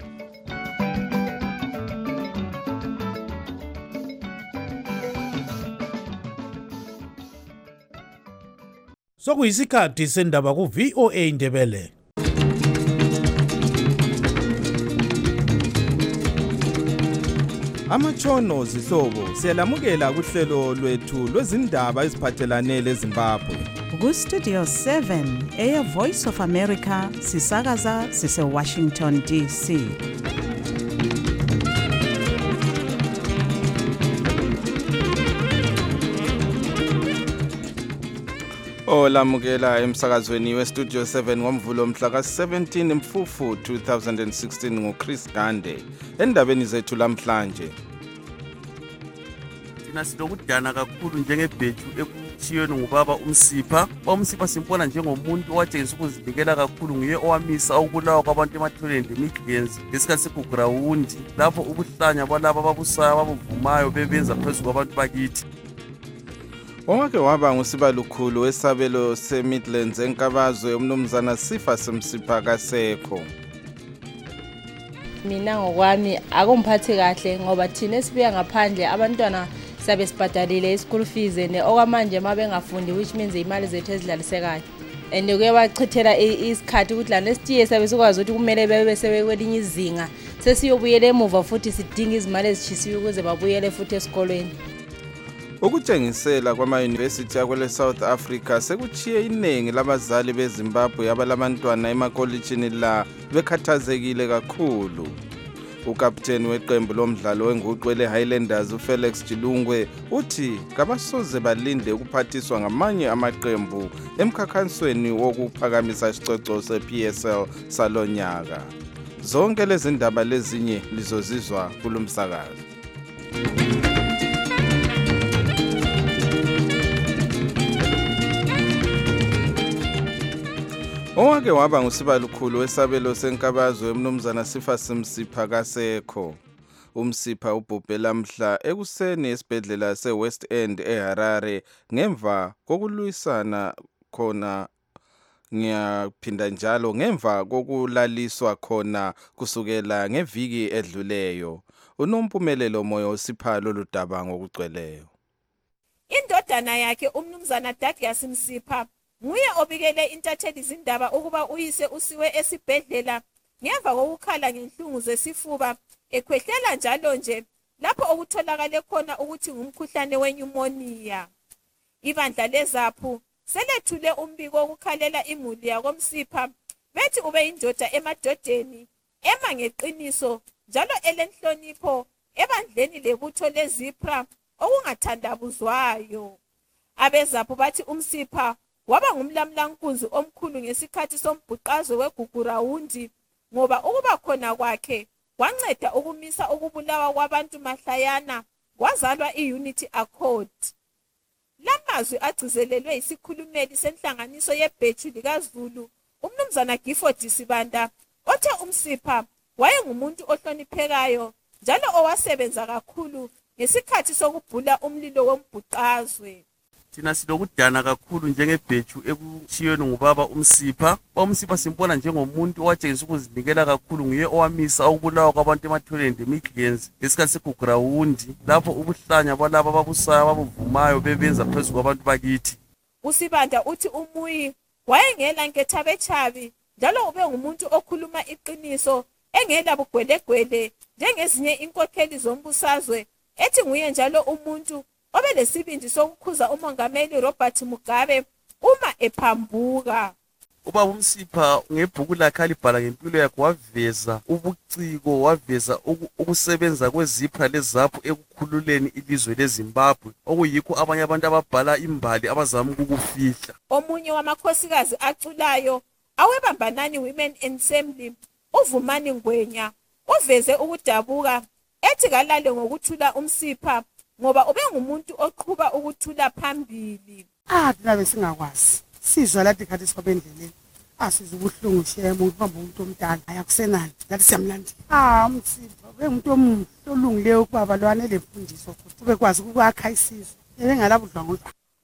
Sokuyisikhathi sendaba ku VOA Ndebele.
Amatshono zihlobo siyalamukela kuhlelo lwethu lwezindaba eziphathelane leZimbabwe.
Ku Studio 7 eya Voice of America sisakaza sise Washington DC.
Olamukela emsakazweni weStudio 7 ngomvulo mhla ka-17 Mfufu 2016 nguChris Gande. Endabeni zethu lamhlanje.
Thina silokudana kakhulu njengebhethu ekuthiyweni ngubaba uMsipha. UMsipha simbona njengomuntu owatshengisa ukuzinikela kakhulu, nguye owamisa ukubulawa kwabantu ematholeni lemidlenzi ngesikhathi sekugrawundi lapho ubuhlanya balabo ababusayo ababuvumayo bebenza phezu kwabantu bakithi.
Owake waba ngusibalukhulu wesabelo seMidlands enkabazwe umnumzana Sifa Semsipha kasekho.
Mina ngokwami akumphathi kahle ngoba thina sibuya ngaphandle abantwana sabe sibhadalile ischool fees okwamanje mabengafundi, which means imali zethu ezidlalisekayo and kuyabachithela isikhathi ukuthi lana esitiye sabe sikwazi ukuthi kumele bebe sebekwelinye izinga sesiyobuyela emuva futhi sidinga izimali ezishisiwe ukuze babuyele futhi esikolweni.
Ukutshengisela kwama-university akwele South Africa sekuchiye iningi labazali beZimbabwe abalabantwana emakolitshini la bekhathazekile kakhulu. Ukapteni weqembu lomdlalo wenguqu ele-Highlanders uFelix Chilungwe uthi kabasoze balinde ukuphathiswa ngamanye amaqembu emkhakhansweni wokuphakamisa isicoco se-PSL salonyaka. Zonke lezi ndaba lezinye lizozizwa kulumsakazo. Owake waba ngusibalukhulu wesabelo senkabazwe umnumzana Sifa Semsipha kasekho. UMsipha ubhubhela mhla ekuseni esibhedlela seWest End eHarare ngemva kokulwisana khona ngiyaphinda njalo ngemva kokulaliswa khona kusukela ngeviki edluleyo. Unompumelelo moyo uSipha loludaba ngokugcweleyo.
Indodana yakhe umnumzana Douglas Msipha nguye obikele intatheli izindaba ukuba uyise usiwe esibhedlela ngemva kokukhala ngenhlungu zesifuba ekhwehlela njalo nje lapho okutholakale khona ukuthi ngumkhuhlane wenyumoniya. Ibandla leZAPHU selethule umbiko wokukhalela imuli yakoMsipha bethi ube indoda emadodeni ema ngeqiniso njalo elenhlonipho ebandleni lebutho leZIPRA okungathandabuzwayo. AbeZAPHU bathi uMsipha waba ngumlamlankunzi omkhulu ngesikhathi sombhuqazo weGugurawundi ngoba ukuba khona kwakhe wanceda ukumisa ukubulawa kwabantu mahlayana kwazalwa iUnity Accord. Lamazwi agcizelelwe isikhulumeli senhlanganiso yebhethu likaZulu umnumzana Gifford Sibanda othe uMsipha wayengumuntu ohloniphekayo njalo owasebenza kakhulu ngesikhathi sokubhula umlilo wombhuqazwe.
Thina silokudana kakhulu njengebhethu ekuthiyweni ngubaba uMsipha. UMsipha simbona njengomuntu owatshengisa ukuzinikela kakhulu, nguye owamisa ukubulawa kwabantu ematholeni lemidlenzi ngesikhathi segugrawundi lapho ubuhlanya balabo ababusayo ababuvumayo bebenza phezu kwabantu bakithi.
uSibanda uthi umuyi wayengela nkethabechabi njalo ube ngumuntu okhuluma iqiniso engela bugwelegwele njengezinye inkokheli zombusazwe, ethi nguye njalo umuntu obelesibindi sokukhuza umongameli Robert Mugabe uma ephambuka.
Ubaba uMsipha ngebhuku lakhe alibhala ngempilo yakhe waveza ubuciko, waveza ukusebenza kweZIPRA leZAPHU ekukhululeni ilizwe leZimbabwe okuyikho abanye abantu ababhala imbali abazama ukukufihla.
Omunye wamakhosikazi aculayo awebambanani Women Ensemble uVumani Ngwenya uveze ukudabuka ethi kalale ngokuthula uMsipha ngoba ube ngumuntu oqhuba ukuthula phambili.
Thina besingakwazi sizwa lathi khathi sibendleleni asiza ubuhlungu shemo ukuhamba umuntu omdala ayakusenani lathi siyamlandela. uMsipha bengumuntu omuhle olungileyo ukuba balwane lemfundiso futhi bekwazi ukwakha isizwe ebengalabudlwangudlwa.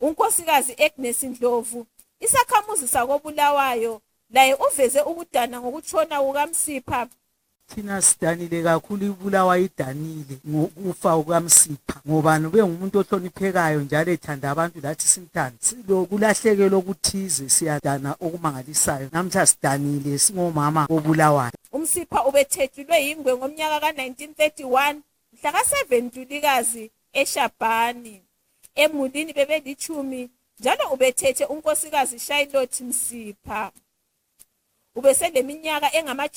unkosikazi Agnes Ndlovu, isakhamuzi sakobulawayo, laye uveze ukudana ngokutshona kukaMsipha.
Thina sidanile kakhulu, ibulawa idanile ngokufa kukaMsipha ngoba bengumuntu ohloniphekayo njalo ethanda abantu lathi simthanda. Kulahlekelwe okuthize, siyadana okumangalisayo. Namhla sidanile singomama obulawayo.
uMsipha ubethethulwe yingwe ngomnyaka ka1931 mhla ka7 Ntulikazi eShabhani. Emulini bebelichumi njalo ubethethe unkosikazi Charlotte Msipha. Ubeseleminyaka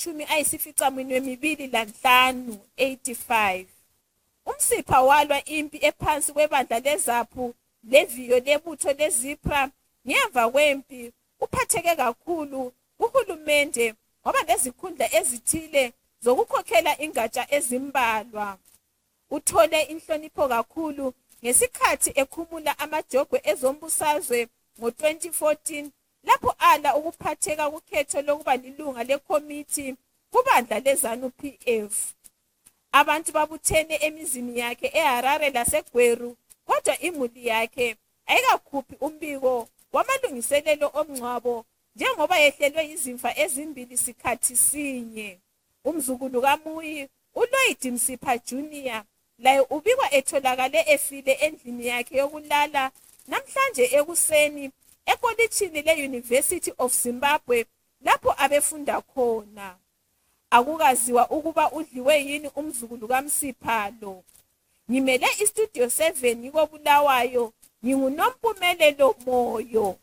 engama-25 85. uMsipha walwa impi ephansi kwebandla leZaphu leviyo lebutho leZipra. Ngemva kwempi uphatheke kakhulu kuhulumende ngoba lezikhundla ezithile zokukhokhela ingatsha ezimbalwa. Uthole inhlonipho kakhulu ngesikhathi ekhumula amajogwe ezombusazwe ngo-2014 lapho ala ukuphatheka kukhetho lokuba lilunga lekomiti kubandla leZANU-PF. Abantu babuthene emizini yakhe eHarare laseGweru, kodwa imuli yakhe ayikakhuphi umbiko wamalungiselelo omngcwabo njengoba yehlelwe izimfa ezimbili sikhathi sinye. Umzukulu kaMuyi, uLloyd Msipha Jr., laye ubikwa etholakale efile endlini yakhe yokulala namhlanje ekuseni ekolitshini le-University of Zimbabwe lapho abefunda khona. Akukaziwa ukuba udliwe yini umzukulu kaMsipha lo. Ngimele iStudio 7 kobulawayo, nginguNompumelelo Moyo.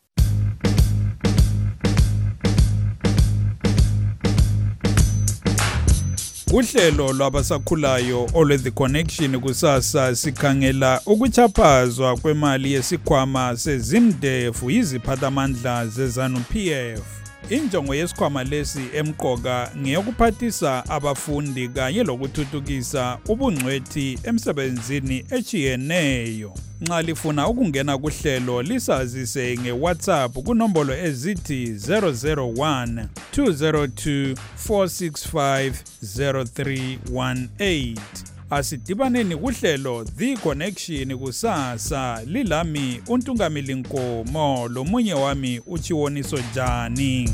Uhlelo lwabasakhulayo olwe-The Connection kusasa sikhangela ukuchaphazwa kwemali yesikhwama seZimDefu yiziphathamandla zeZANU-PF. Injongo yesikhwama lesi emqoka ngeyokuphathisa abafundi kanye lokuthuthukisa ubungcwethi emsebenzini echiyeneyo. Nxa lifuna ukungena kuhlelo lisazise ngeWhatsApp kunombolo ezithi 001 202 465 0318. Asidibaneni kuhlelo The Connection kusasa, lilami uNtungamili Nkomo lomunye wami uChiwoniso Jani.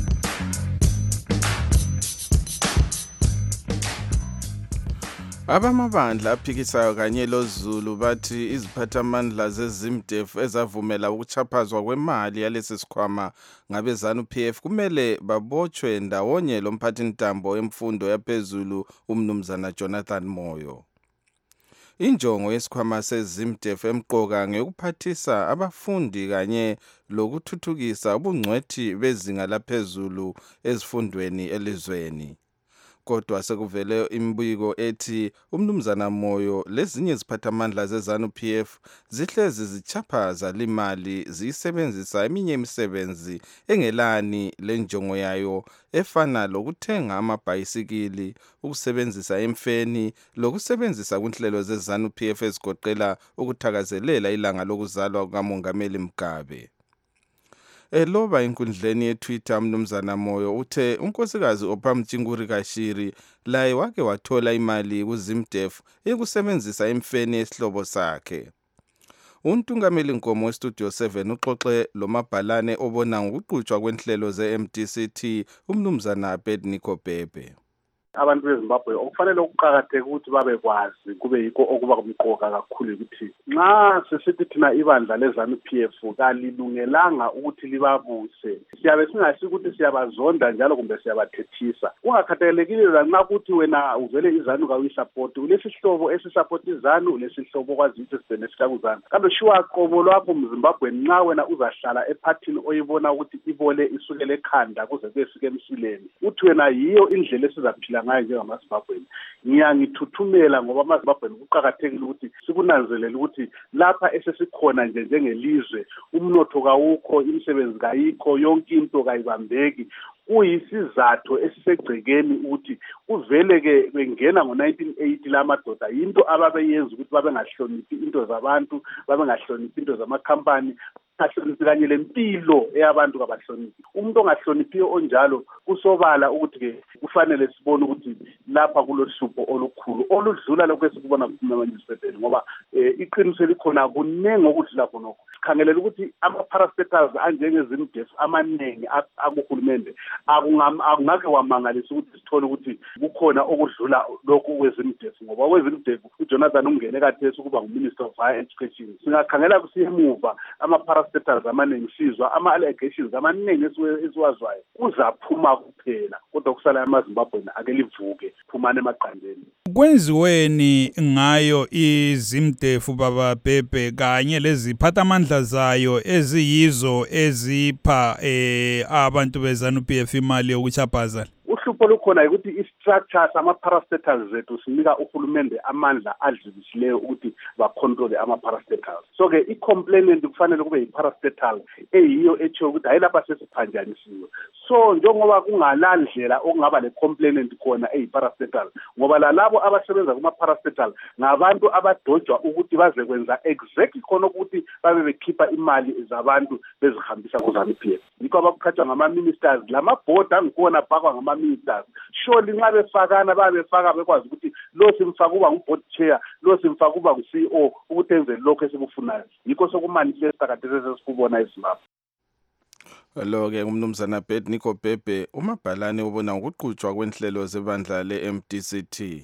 Abamabandla aphikisayo kanye loZulu bathi iziphathamandla zeZimDefu ezavumela ukuchaphazwa kwemali yalesi sikhwama ngabe ZANU-PF kumele babotshwe ndawonye lomphathintambo emfundo yaphezulu umnumzana Jonathan Moyo. Injongo yesikhwama seZimDefu emqoka ngeyokuphathisa abafundi kanye lokuthuthukisa ubungcwethi bezinga laphezulu ezifundweni elizweni. Kodwa sekuvele imbiko ethi umnumzana Moyo lezinye iziphathamandla zeZANU-PF zihlezi zichaphaza limali ziyisebenzisa eminye imisebenzi engelani lenjongo yayo efana lokuthenga amabhayisikili, ukusebenzisa emfeni, lokusebenzisa kunhlelo zeZANU-PF ezigoqela ukuthakazelela ilanga lokuzalwa kukaMongameli Mugabe. Eloba inkundleni yeTwitter umnumzana Moyo uthe unkosikazi Ophamtshinguri Kashiri laye wake wathola imali kuZimDefu ekusebenzisa emfeni esihlobo sakhe. uNtungamili Nkomo weStudio 7 uxoxe lomabhalane obona ngokuqhutshwa kwenhlelo zeMDCT umnumzana Abednego Bhebhe.
Abantu beZimbabwe okufanele ukuqhakatheka ukuthi babekwazi kube yikho okuba kumqoka kakhulu ukuthi nxa sesithi thina ibandla leZANU-PF kalilungelanga ukuthi libabuse, siyabe singasi ukuthi siyabazonda njalo kumbe siyabathethisa. Kungakhathalekile lanxa ukuthi wena uvele iZANU kawuyisupport, ulesihlobo esisupport iZANU, ulesihlobo kwazi ukuthi sibene sihlakuzana. Kambe shiwa qobo lwakho mZimbabwe nxa wena uzahlala ephathini oyibona ukuthi ibole isukele ekhanda kuze kuyefika emsileni. Uthi wena yiyo indlela esizaphila ngayo njengamaZimbabweni. Ngiyangithuthumela ngoba amaZimbabweni kuqhakathekile ukuthi sikunanzelele ukuthi lapha esesikhona nje njengelizwe umnotho kawukho, imisebenzi kayikho, yonke into kayibambeki. kuyisizathu esisegcekeni ukuthi kuvele-ke bengena ngo-1980 la madoda yinto ababeyenza ukuthi babengahloniphi into zabantu, babengahloniphi into zamakhampani, bahloniphi kanye lempilo eyabantu kabahloniphi. Umuntu ongahloniphiyo onjalo kusobala ukuthi-ke kufanele sibone ukuthi lapha kulohlupho olukhulu oludlula lokho esikubona kumanyisipheteli ngoba iqiniso likhona kunenge okudlula khonokho. Sikhangelela ukuthi ama-parastatals anjengezimdef amaningi akuhulumende akungake wamangalisa ukuthi sithole ukuthi kukhona okudlula lokhu kwezimdef ngoba kwezimdef uJonathan ungene kathesi ukuba nguMinister of Higher Education. Singakhangela kusimuva ama-parastatals amaningi sizwa ama-allegations amaningi esiwazwayo uzaphuma kuphela kodwa kusala amaZimbabweni ake livuke phumane emaqandeni.
Kwenziweni ngayo izimdefu baba Bhebhe kanye leziphathamandla zayo eziyizo ezipha abantu beZANU-PF imali yokuchaphaza? Uhlupho
lukhona ukuthi i-structure sama-parastatals zethu sinika uhulumende amandla adlulisileyo ukuthi bacontrole ama-parastatals. So-ke i-complainant kufanele kube yi-parastatal eyiyo etsho ukuthi hayi lapha sesiphanjanisiwe. So njengoba kungalandlela okungaba le-complainant khona eyi-parastatal ngoba lalabo abasebenza kuma-parastatal ngabantu abadojwa ukuthi baze kwenza exactly khona ukuthi babe bekhipha imali zabantu bezihambisa ku-ZANU-PF. Yikho abakuqhatshwa ngama-ministers lama-board angikhona phakwa ngama-ministers. Surely nxa befakana babefaka bekwazi ukuthi lo simfaka uba ngu-board chair, lo simfaka uba ngu-CEO ukuthi enze lokho esikufunayo. Yikho sokumanifesta kade sesikubona eZimbabwe.
Lo-ke umnumzana Nico Bhebhe, uMabhalane ubona ukuqhutshwa kwenhlelo zebandla le-MDCT.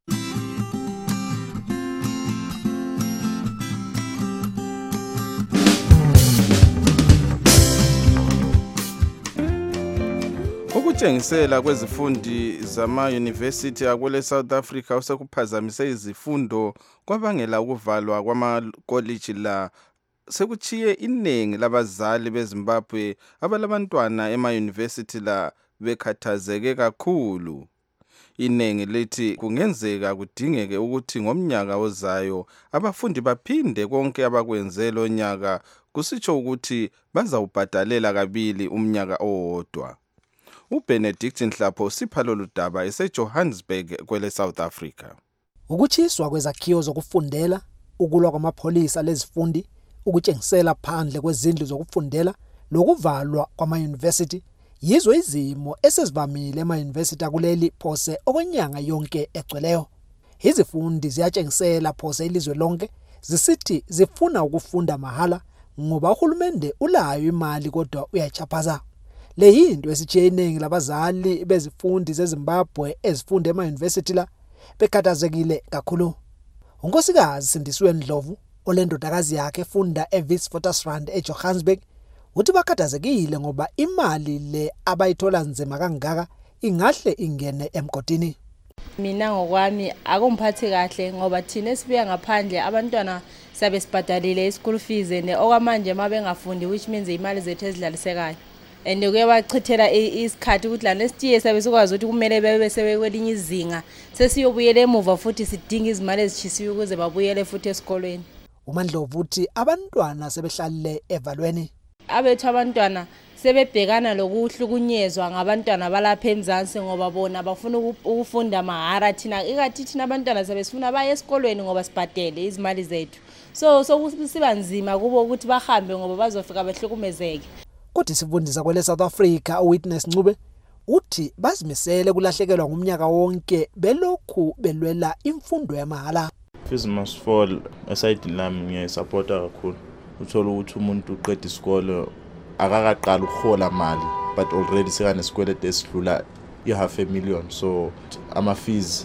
Ukutshengisela kwezifundi zama-university akwele South Africa usekuphazamise izifundo kwabangela ukuvalwa kwamakoliji la sekuchiye iningi labazali beZimbabwe abalabantwana ema-university la bekhathazeke kakhulu. Iningi lithi kungenzeka kudingeke ukuthi ngomnyaka ozayo abafundi baphinde konke abakwenze lo nyaka kusitsho ukuthi bazawubhadalela kabili umnyaka owodwa. uBenedict Nhlapho usipha lolu daba eseJohannesburg kwele South Africa.
Ukuchiswa kwezakhiwo zokufundela, ukulwa kwamapolisa lezifundi, ukutshengisela phandle kwezindlu zokufundela, lokuvalwa kwama-university yizo izimo esezivamile ema-university akuleli phose okwenyanga yonke egcweleyo. Izifundi ziyatshengisela phose ilizwe lonke zisithi zifuna ukufunda mahala ngoba uhulumende ulayo imali kodwa uyachaphaza. Le yinto esichiye iningi labazali bezifundi zeZimbabwe ezifunda ema-university la bekhathazekile kakhulu. Unkosikazi Sindisiwe Ndlovu olendodakazi yakhe efunda eWitwatersrand eJohannesburg uthi bakhathazekile ngoba imali le abayithola nzima kangaka ingahle ingene emgodini.
Mina ngokwami akumphathi kahle ngoba thina sibuya ngaphandle abantwana sabe sibhadalile i-school fees okwamanje mabengafundi which means imali zethu ezidlalisekayo. And kuyabachithela isikhathi ukuthi lana sitiye sabe sikwazi ukuthi kumele bebe sebekwelinye izinga sesiyobuyela emuva futhi sidinga izimali ezichisiwe ukuze babuyele futhi esikolweni.
uMandlovu uthi abantwana sebehlalile evalweni.
Abethu abantwana sebebhekana lokuhlukunyezwa ngabantwana balapha eMzansi ngoba bona bafuna ukufunda mahara thina ikathi thina abantwana sebesifuna baye esikolweni ngoba sibhadele izimali zethu. So siba nzima kubo ukuthi bahambe ngoba bazofika behlukumezeke.
Kodwa isifundisa kwele South Africa uWitness Ncube uthi bazimisele kulahlekelwa ngumnyaka wonke belokhu belwela imfundo yamahala.
Fees must fall aside lami ngiyasupporta kakhulu. Uthola ukuthi umuntu uqeda isikole akakaqala ukuhola mali but already sekane sikwelede esidlula i500,000 so ama fees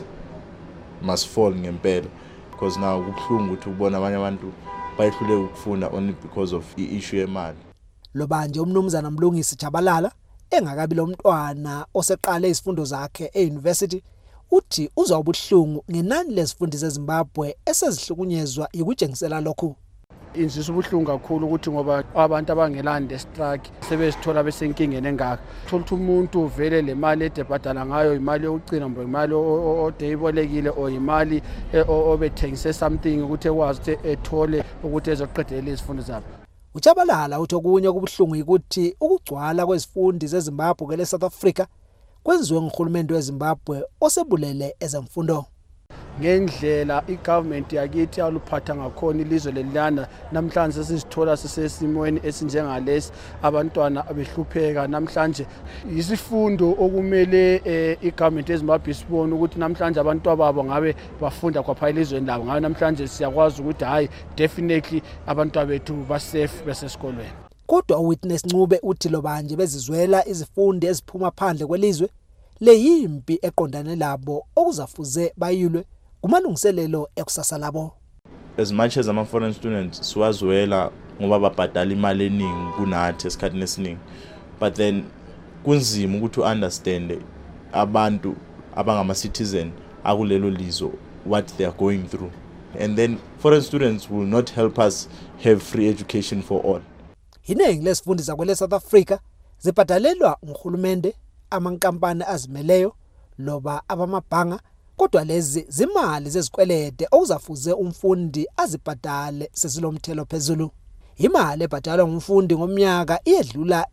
must fall ngempela because now kubhlungu ukuthi ubona abanye abantu bayihlule ukufunda only because of i-issue yemali.
Lo banje umnumzana Mlungisi Jabalala engakabi lo mntwana oseqala izifundo zakhe e-university uthi uzawubuhlungu ngenani lezifundi zeZimbabwe esezihlukunyezwa ikutshengisela lokho.
Inzisa ubuhlungu kakhulu ukuthi ngoba abantu abangelande strike sebezithola besenkingeni engaka. Thola ukuthi umuntu vele le mali edebhadala ngayo imali yokucina mbe imali odeyibolekile o imali obethengise something ukuthi ekwazi ukuthi ethole ukuthi ezoqedela izifundo zabo.
uJabalala uthi okunye kubuhlungu ukuthi ukugcwala kwezifundi zeZimbabwe kwele South Africa kwenziwe nguhulumende weZimbabwe osebulele ezemfundo.
Ngendlela igovernment yakithi aluphatha ngakhona ilizwe lelana namhlanje sesithola sisesimweni esinjengalesi abantwana abehlupheka namhlanje isifundo okumele igovernment yeZimbabwe sibone ukuthi namhlanje abantwana babo ngabe bafunda kwapha elizweni labo ngabe namhlanje siyakwazi ukuthi hayi definitely abantwana bethu ba safe besesikolweni.
Kodwa uWitness Ncube uthi lobanje bezizwela izifundi eziphuma phandle kwelizwe leyimpi eqondane labo okuzafuze bayilwe kumalungiselelo ekusasa labo.
As much as ama foreign students siwazwela ngoba babhadala imali eningi kunathi esikhathini esiningi, but then kunzima ukuthi understand abantu abangama citizen akulelo lizo what they are going through, and then foreign students will not help us have free education for all.
Iningi lesifundi zakwele South Africa zibhadalelwa nguhulumende, amankampani azimeleyo loba abamabhanga, kodwa lezi zimali zezikwelede okuzafuze umfundi azibhadale sezilomthelo phezulu. Imali ebhadalwa ngumfundi ngomnyaka iyedlula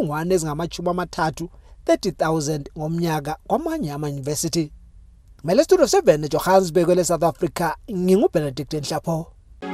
30,000 ngomnyaka kwamanye ama-university. Mele Studio 7 eJohannesburg kwele South Africa, nginguBenedict Nhlapho.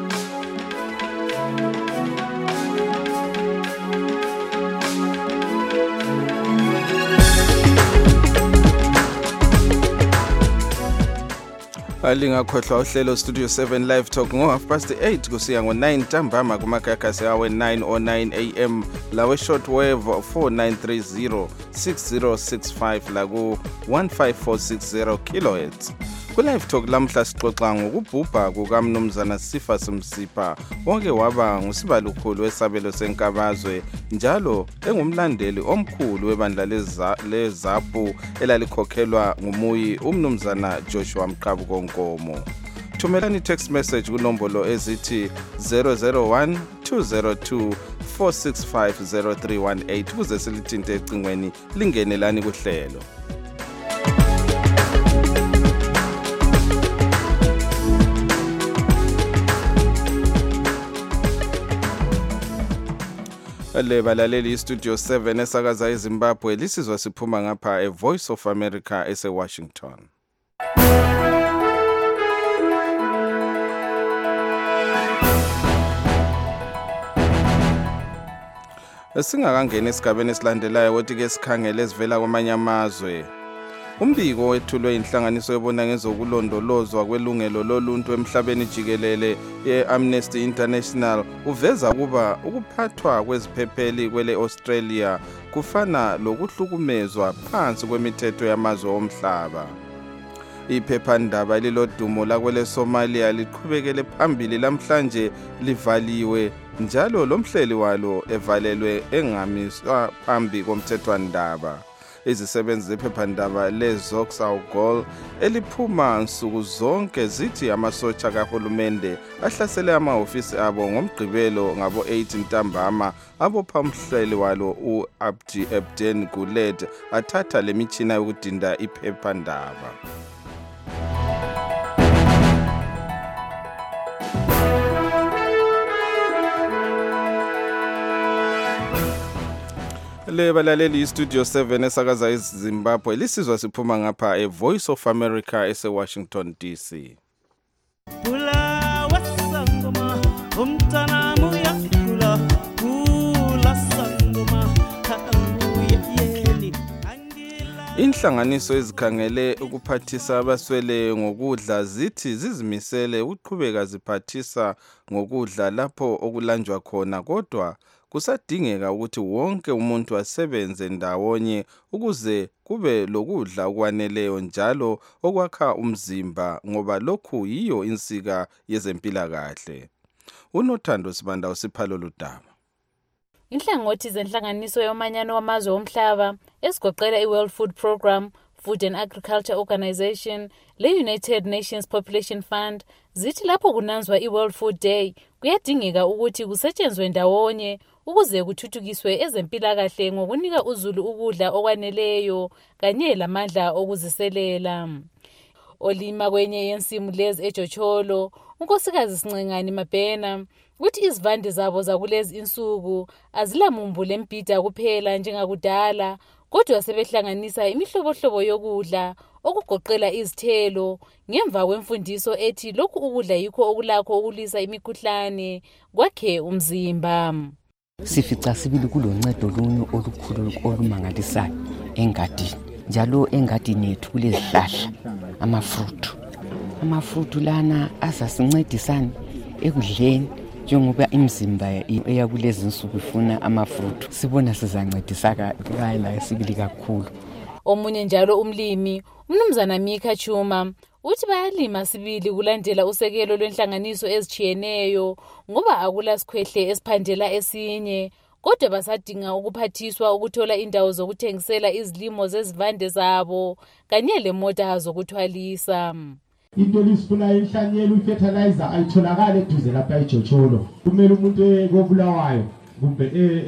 Alingakhohlwa uhlelo Studio 7 Live Talk ngo 8:30 kusiya ngo 9 ntambama kumakhakhasi awe 9:09 AM lawe shortwave 4930 6065 la ku 15460 kHz. Ku Live Talk lamhla sixoxa ngokubhubha kukaMnumzana Sifas Msipha, wonke waba ngusibalukhulu wesabelo senkabazwe njalo engumlandeli omkhulu webandla leZAPU elalikhokhelwa ngumuyi uMnumzana Joshua Mqhabuko Nkomo. Thumelani text message kunombolo ezithi 001 202 465 0318 kuze silithinte ecingweni lingenelani kuhlelo. Le balaleli Studio 7 esakaza eZimbabwe lisizwa siphuma ngapha eVoice of America eseWashington. Singakangena esigabeni esilandelayo wothi ke sikhangele esivela kwamanye amazwe. Umbiko wethulwe inhlanganiso ebona ngezokulondolozwa kwelungelo loluntu emhlabeni jikelele ye-Amnesty International uveza kuba ukuphathwa kweziphepheli kwele Australia kufana lokuhlukumezwa phansi kwemithetho yamazwe omhlaba. Iphephandaba elilodumo lakwele Somalia liqhubekele phambili lamhlanje livaliwe njalo lomhleli walo evalelwe engamiswa phambi komthethwandaba. Izisebenzi zephephandaba leZoxawgol eliphuma nsuku zonke zithi amasotsha kahulumende ahlasele amahofisi abo ngomgqibelo ngabo 8 ntambama abopha umhleli walo uAbdi Ebden Guled athatha lemitshina yokudinda iphephandaba. Le balaleli Studio 7 esakaza eZimbabwe lisizwa siphuma ngapha eVoice of America eseWashington DC.
Pula wasangoma umtana muya kula pula sangoma yeni.
Inhlanganiso ezikhangele ukuphathisa abaswele ngokudla zithi zizimisele ukuqhubeka ziphathisa ngokudla lapho okulanjwa khona, kodwa kusadingeka ukuthi wonke umuntu asebenze ndawonye ukuze kube lokudla okwaneleyo njalo okwakha umzimba, ngoba lokhu yiyo insika yezempilakahle. uNothando Sibanda usiphalo ludaba.
Inhlangothi zenhlanganiso yomanyano wamazwe omhlaba esigoqela iWorld Food Program, Food and Agriculture Organization, le-United Nations Population Fund zithi lapho kunanzwa iWorld Food Day kuyadingeka ukuthi kusetshenzwe ndawonye ukuze kuthuthukiswe ezempilakahle ngokunika uzulu ukudla okwaneleyo kanye lamandla okuziselela. Olima kwenye yensimu lezi eJocholo, unkosikazi Sincengani Mabhena uthi izivande zabo zakulezi insuku azilamumbule embhida kuphela njengakudala, kodwa sebehlanganisa imihlobohlobo yokudla okugoqela izithelo ngemva kwemfundiso ethi lokhu ukudla yikho okulakho ukulisa imikhuhlane kwakhe umzimba.
Sifica sibili kuloncedo lunye olukhulu olumangalisayo engadini. Njalo engadini yethu kulezihlahla amafruit lana azasincedisana ekudleni njengoba imizimba eyakulezi insuku ifuna amafruit. Sibona sizancedisana sibili kakhulu.
Omunye njalo umlimi umnumzana Mika Chuma uthi bayalima sibili kulandela usekelo lwenhlanganiso ezichiyeneyo ngoba akula sikhwehle esiphandela esinye, kodwa basadinga ukuphathiswa ukuthola indawo zokuthengisela izilimo zezivande zabo kanye lemota zokuthwalisa.
Into lisifuna inhlanyelo ifertilizer ayitholakala eduze lapha eJocholo. Kumele umuntu ekobulawayo kumbe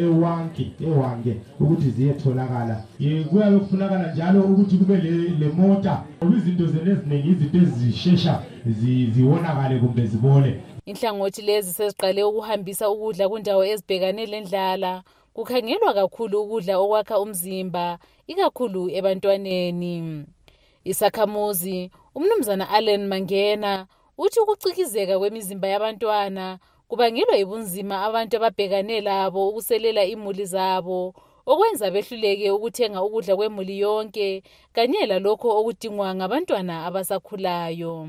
ewange ukuthi ziyetholakala. Kuyabe kufunakala njalo ukuthi kube le mota ngoba izinto zeneziningi izinto ezishesha ziwonakale kumbe zibole.
Inhlangothi lezi seziqale ukuhambisa ukudla kundawo ezibhekane lendlala. Kukhangelwa kakhulu ukudla okwakha umzimba ikakhulu ebantwaneni. Isakhamuzi umnumzana Allen Mangena uthi ukucikizeka kwemizimba yabantwana kubangelwa yibunzima abantu ababhekane labo ukuselela imuli zabo, okwenza behluleke ukuthenga ukudla kwemuli yonke kanye lalokho okudingwa ngabantwana abasakhulayo.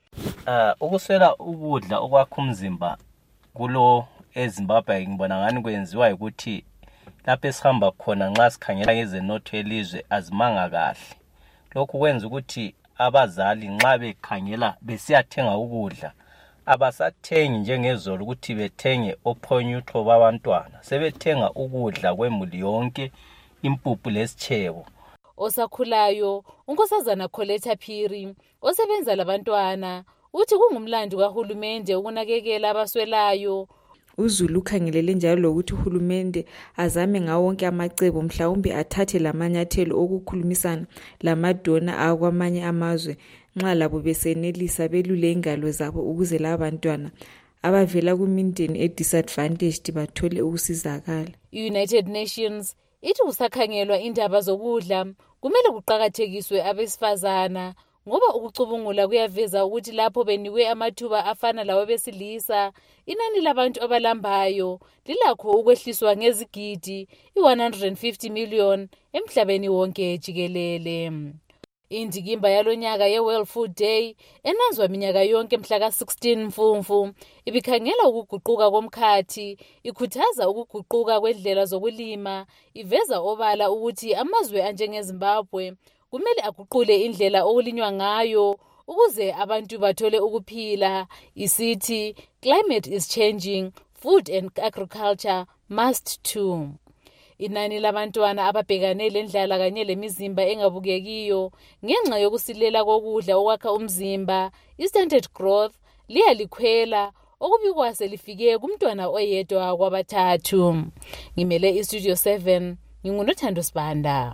Ukuswela ukudla okwakha umzimba kulo eZimbabwe ngibona ngani kwenziwa ukuthi lapho esihamba khona nxa sikhangela ngezenotho yelizwe azimanga kahle. Lokhu kwenza ukuthi abazali nxa bekhangela besiyathenga ukudla abasathengi njengezolo ukuthi bethenge ophonyutho babantwana, sebethenga ukudla kwemuli yonke, impuphu lesichebo.
Osakhulayo unkosazana Coletta Phiri osebenza labantwana uthi kungumlando kahulumende ukunakekela abaswelayo.
uZulu ukhangelele njalo lokuthi uhulumende azame ngawo wonke amacebo mhlawumbe athathe lamanyathelo okukhulumisana lamadona akwamanye amazwe nxa labo besenelisa belule ingalo zabo ukuze labantwana abavela kumindeni disadvantaged bathole ukusizakala.
United Nations ithi kusakhangelwa indaba zokudla kumele kuqhakathekiswe abesifazana ngoba ukucubungula kuyaveza ukuthi lapho benikwe amathuba afana lawo besilisa inani labantu abalambayo lilakho ukwehliswa ngezigidi 150 million emhlabeni wonke jikelele. Indikimba yalonyaka ye-World Food Day enanzwa minyaka yonke mhla ka-16 Mfumfu ibikhangela ukuguquka komkhathi, ikhuthaza ukuguquka kwendlela zokulima, iveza obala ukuthi amazwe anjengeZimbabwe kumele aguqule indlela okulinywa ngayo ukuze abantu bathole ukuphila. Isithi climate is changing, food and agriculture must too. Inani labantwana ababhekane lendlala kanye lemizimba engabukekiyo ngenxa yokusilela kokudla okwakha umzimba, i-stunted growth, liyalikhwela okubikwa selifike kumntwana oyedwa kwabathathu. Ngimele iStudio 7 ngingunothando Sibanda.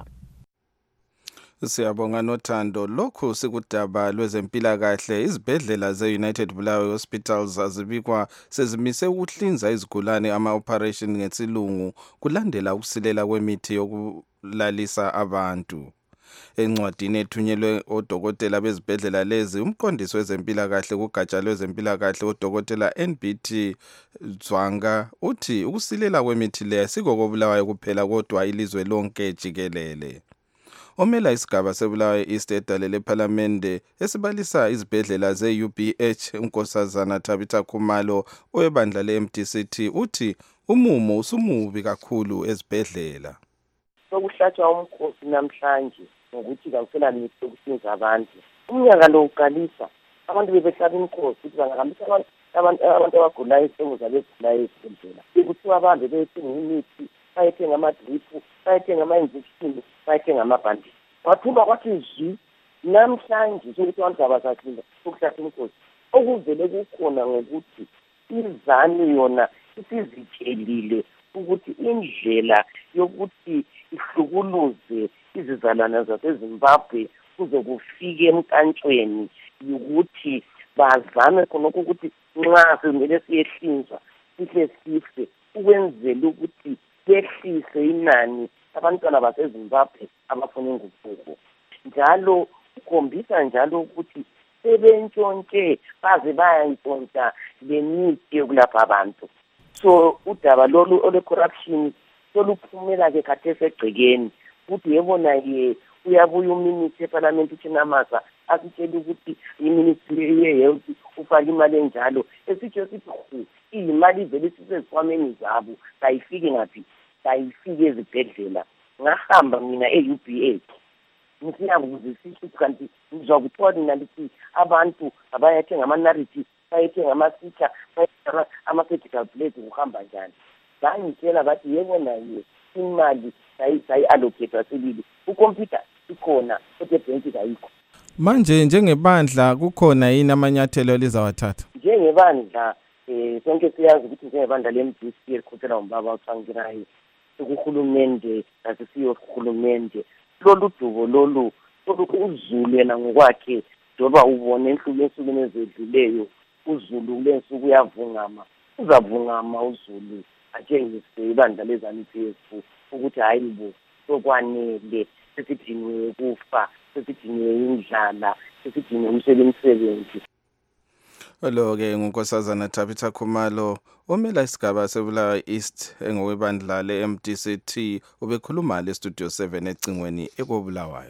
Siyabonga Nothando. Lokhu sikudaba lwezempilakahle. Izibhedlela ze-United Bulawayo Hospitals azibikwa sezimise ukuhlinza izigulane ama-operation ngesilungu kulandela ukusilela kwemithi yokulalisa abantu. Encwadini ethunyelwe odokotela bezibhedlela lezi, umqondisi wezempilakahle kugatsha lwezempilakahle udokotela NBT Zwanga uthi ukusilela kwemithi le asikho koBulawayo kuphela kodwa ilizwe lonke jikelele. Omela isigaba seBulawayo East edalele ePhalamende esibalisa izibhedlela ze-UBH unkosazana Tabitha Khumalo owebandla le-MDCT uthi umumo usumubi kakhulu ezibhedlela.
Sokuhlatshwa umkhosi namhlanje ngokuthi kakusela mithi yokuhlinza abantu. Umnyaka lo uqalisa abantu bebehlaba imikhosi ukuthi bangahambisa abantu abagulayo isengo zabo ezigulayo ezibhedlela. Kuthiwa bahambe beyethenga imithi, bayethenga amadripu, bayethenga ama-injection, bayethenga amabhandi. Wathuma kwathi zwi namhlanje sokuthi abantu abasakhinda sokuhlatshwa imikhosi. Okuvele kukhona ngokuthi izani yona isizitshelile ukuthi indlela yokuthi ihlukuluze izizalwane zaseZimbabwe kuze kufike emkantshweni yokuthi bazame khonokho ukuthi nxa semele siyehlinzwa sihle sife ukwenzela ukuthi yehlise inani abantwana baseZimbabwe abafuna inguquko. Njalo ukhombisa njalo ukuthi sebentshontshe baze bayantshontsha lemithi yokulapha abantu. So udaba lolu ole-corruption soluphumela ke khathesi egcekeni ukuthi yebona ye uyabuya uminister eParliament uChinamasa asitshela ukuthi iministry ye-health ufaka imali enjalo esithi iyimali vele sisezikhwameni zabo kayifiki ngaphi kayifiki ezibhedlela. Ngahamba mina e-UBA ngiyabuzisisa ukuthi kanti ngizokuthola nalithi abantu abayathenga ama-narrative bayethenga ama-sitha bayethenga ama-surgical plates kuhamba njani. Bangitshela bathi yebona ye imali sayi-allocate sibili ukhompyutha ikhona kodwa ebhenki ayikho.
Manje njengebandla kukhona yini amanyathelo elizawathatha?
Njengebandla sonke siyazi ukuthi njengebandla le-MDC elikhokhela umbaba uThangirayo ukuhulumende asisiyo uhulumende lolu dubo lolu uzulu yena ngokwakhe njengoba ubone ensukwini ezedluleyo uzulu kulensuku uyavungama uzavungama uzulu atshengise ibandla leZANU-PF ukuthi hayi mbo sokwanele sesidiniwe ukufa sesidiniwe indlala sesidiniwe umsebenzi.
Lo-ke ngunkosazana Tabitha Khumalo omela isigaba seBulawayo East engowebandla le-MDC ubekhuluma le-Studio 7 ecingweni ekobulawayo.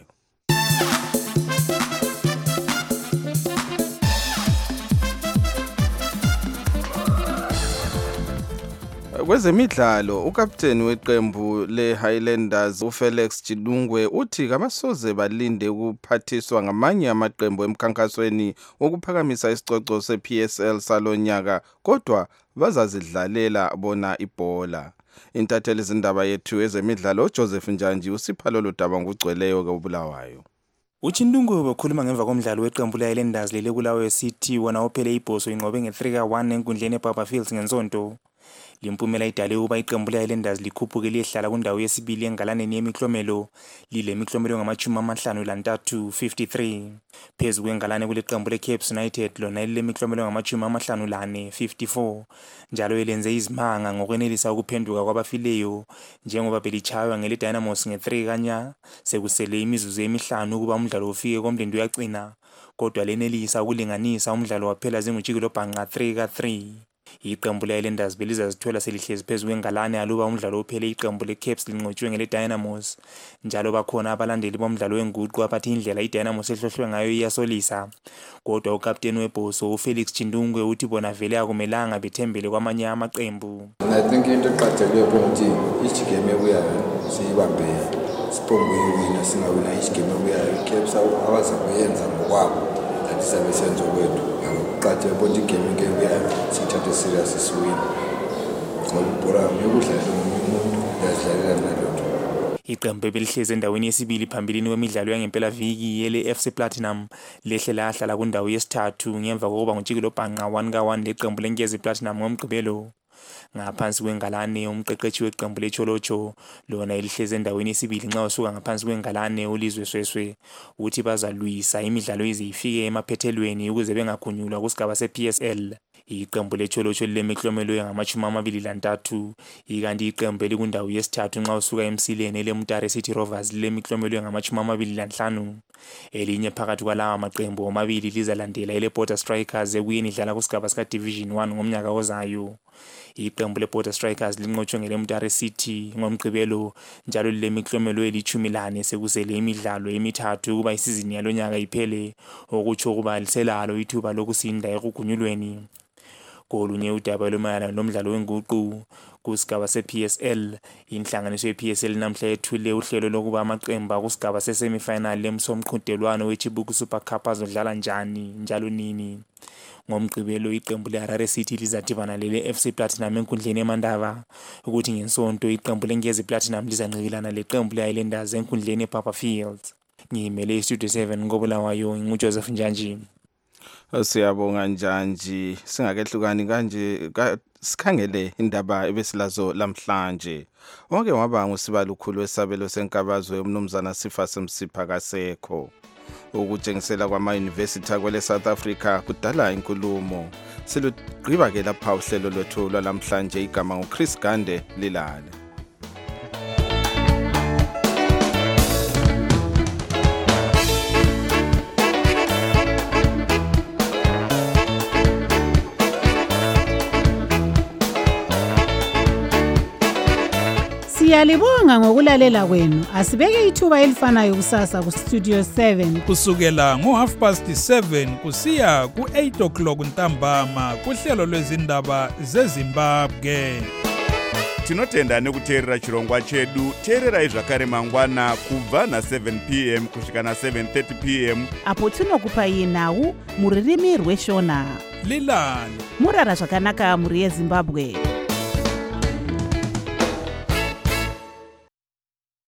Kwezemidlalo ukapteni weqembu le-Highlanders uFelix Chidungwe uthi kabasoze balinde ukuphathiswa ngamanye amaqembu emkhankasweni wokuphakamisa isicoco se-PSL salonyaka kodwa bazazidlalela bona ibhola. Intatheli izindaba yethu ezemidlalo uJoseph Njanji usipha lolu daba ngugcweleyo kobulawayo.
Uchindungwe bekhuluma ngemva komdlalo weqembu le-Highlanders lelebulawayo City wona ophele ibhoso inqobe nge-3-1 enkundleni eBarberfields ngensonto. Limpumela idale ukuba iqembu le-Highlanders likhuphuke liyehlala kundawo yesibili engalaneni yemiklomelo lilemiklomelo ngama-53 53 phezu kwengalane kule qembu le-Cape United lona lilemiklomelo ngama-54 54 njalo elenze izimanga ngokwenelisa ukuphenduka kwabafileyo njengoba belichaywa ngele-Dynamos nge-3 kanya sekusele imizuzu emihlanu ukuba umdlalo ufike komlindo uyagcina kodwa lenelisa ukulinganisa umdlalo waphela zingujikelo bhanqa 3-3. Iqembu le-Highlanders belizazithola selihlezi phezu kwengalane aluba umdlalo uphele iqembu le-Caps linqotshiwe ngele-Dynamos njalo bakhona abalandeli bomdlalo wenguqu abathi indlela i-Dynamos ehlohlwe ngayo iyasolisa kodwa ukapteni webhoso uFelix Chindungwe uthi bona vele akumelanga bethembele kwamanye amaqembu.
I think into eqathele ukuthi each game ebuyayo siyibambe siphongo iwina singawina each game ebuyayo i-Caps abaza kuyenza ngokwabo that isabe senzo kwethu. Qathe bonke game ebuyayo sithathe serious isiwini ngobura ngokudlala umuntu yazidlalela nalokho.
Iqembu belihleze endaweni yesibili phambilini kwemidlalo yangempela viki yele-FC Platinum lehle lahlala kundawo yesithathu ngemva kokuba ngujikelo bhanqa 1-1 leqembu lenkezi Platinum ngomgqibelo. Ngaphansi kwengalane umqeqeshi weqembu leCholocho lona elihleze endaweni yesibili nxa usuka ngaphansi kwengalane uLizwe Sweswe uthi bazalwisa imidlalo ize ifike emaphethelweni ukuze bengakhunyulwa kusigaba se-PSL. Iqembu leCholocho lilemiklomelo ngama-23 ikanti iqembu elikundawo yesithathu nxa usuka emsileni leMutare City Rovers lilemiklomelo ngama-25. Elinye phakathi kwalawa maqembu omabili lizalandela ele-Border Strikers ekuyeni idlala kusigaba sika-Division 1 ngomnyaka ozayo. Iqembu le-Border Strikers linqotshwe ngele-Mutare City ngomgqibelo njalo lilemiklomelo eli-14 sekusele imidlalo emithathu ukuba isizini yalonyaka iphele okutsho ukuba liselalo ithuba lokusinda ekugunyulweni. Kolunye udaba lumayelana nomdlalo wenguqu kusigaba se-PSL inhlanganiso ye-PSL namhla yethule uhlelo lokuba amaqembu akusigaba se-semifinal lemsomqhudelwano weChibuku Super Cup azodlala njani njalo nini. Ngomgqibelo iqembu le-Harare City lizadibana lele-FC Platinum enkundleni eMandava ukuthi ngensonto iqembu lenkezi Platinum lizanqikelana leqembu le-Highlanders enkundleni eBarberfields. Ngimele iStudio 7 ngobulawayo nguJoseph Njanji.
Siyabonga Njanji, singakehlukani kanje sikhangele indaba ebesilazo lamhlanje. Wonke waba ngusibalo khulu wesabelo senkabazwe umnumzana Sifa Semsipha kasekho. ukutshengisela kwama-university kwele South Africa kudala inkulumo. Silugqiba ke lapha uhlelo lwethu lwalamhlanje. Igama nguChris Gande, lilale.
Siyalibonga ngokulalela kwenu. Asibeke ithuba elifanayo kusasa ku Studio 7
kusukela ngo7:30 kusiya ku8 ntambama kuhlelo lwezindaba zeZimbabwe.
Tinotenda nekuteerera chirongwa chedu. Teererai zvakare mangwana kubva na7 p.m. kusvika na7:30 p.m.
apo tinokupai nhau muririmi rweshona.
Lilani
murara zvakanaka muri yeZimbabwe.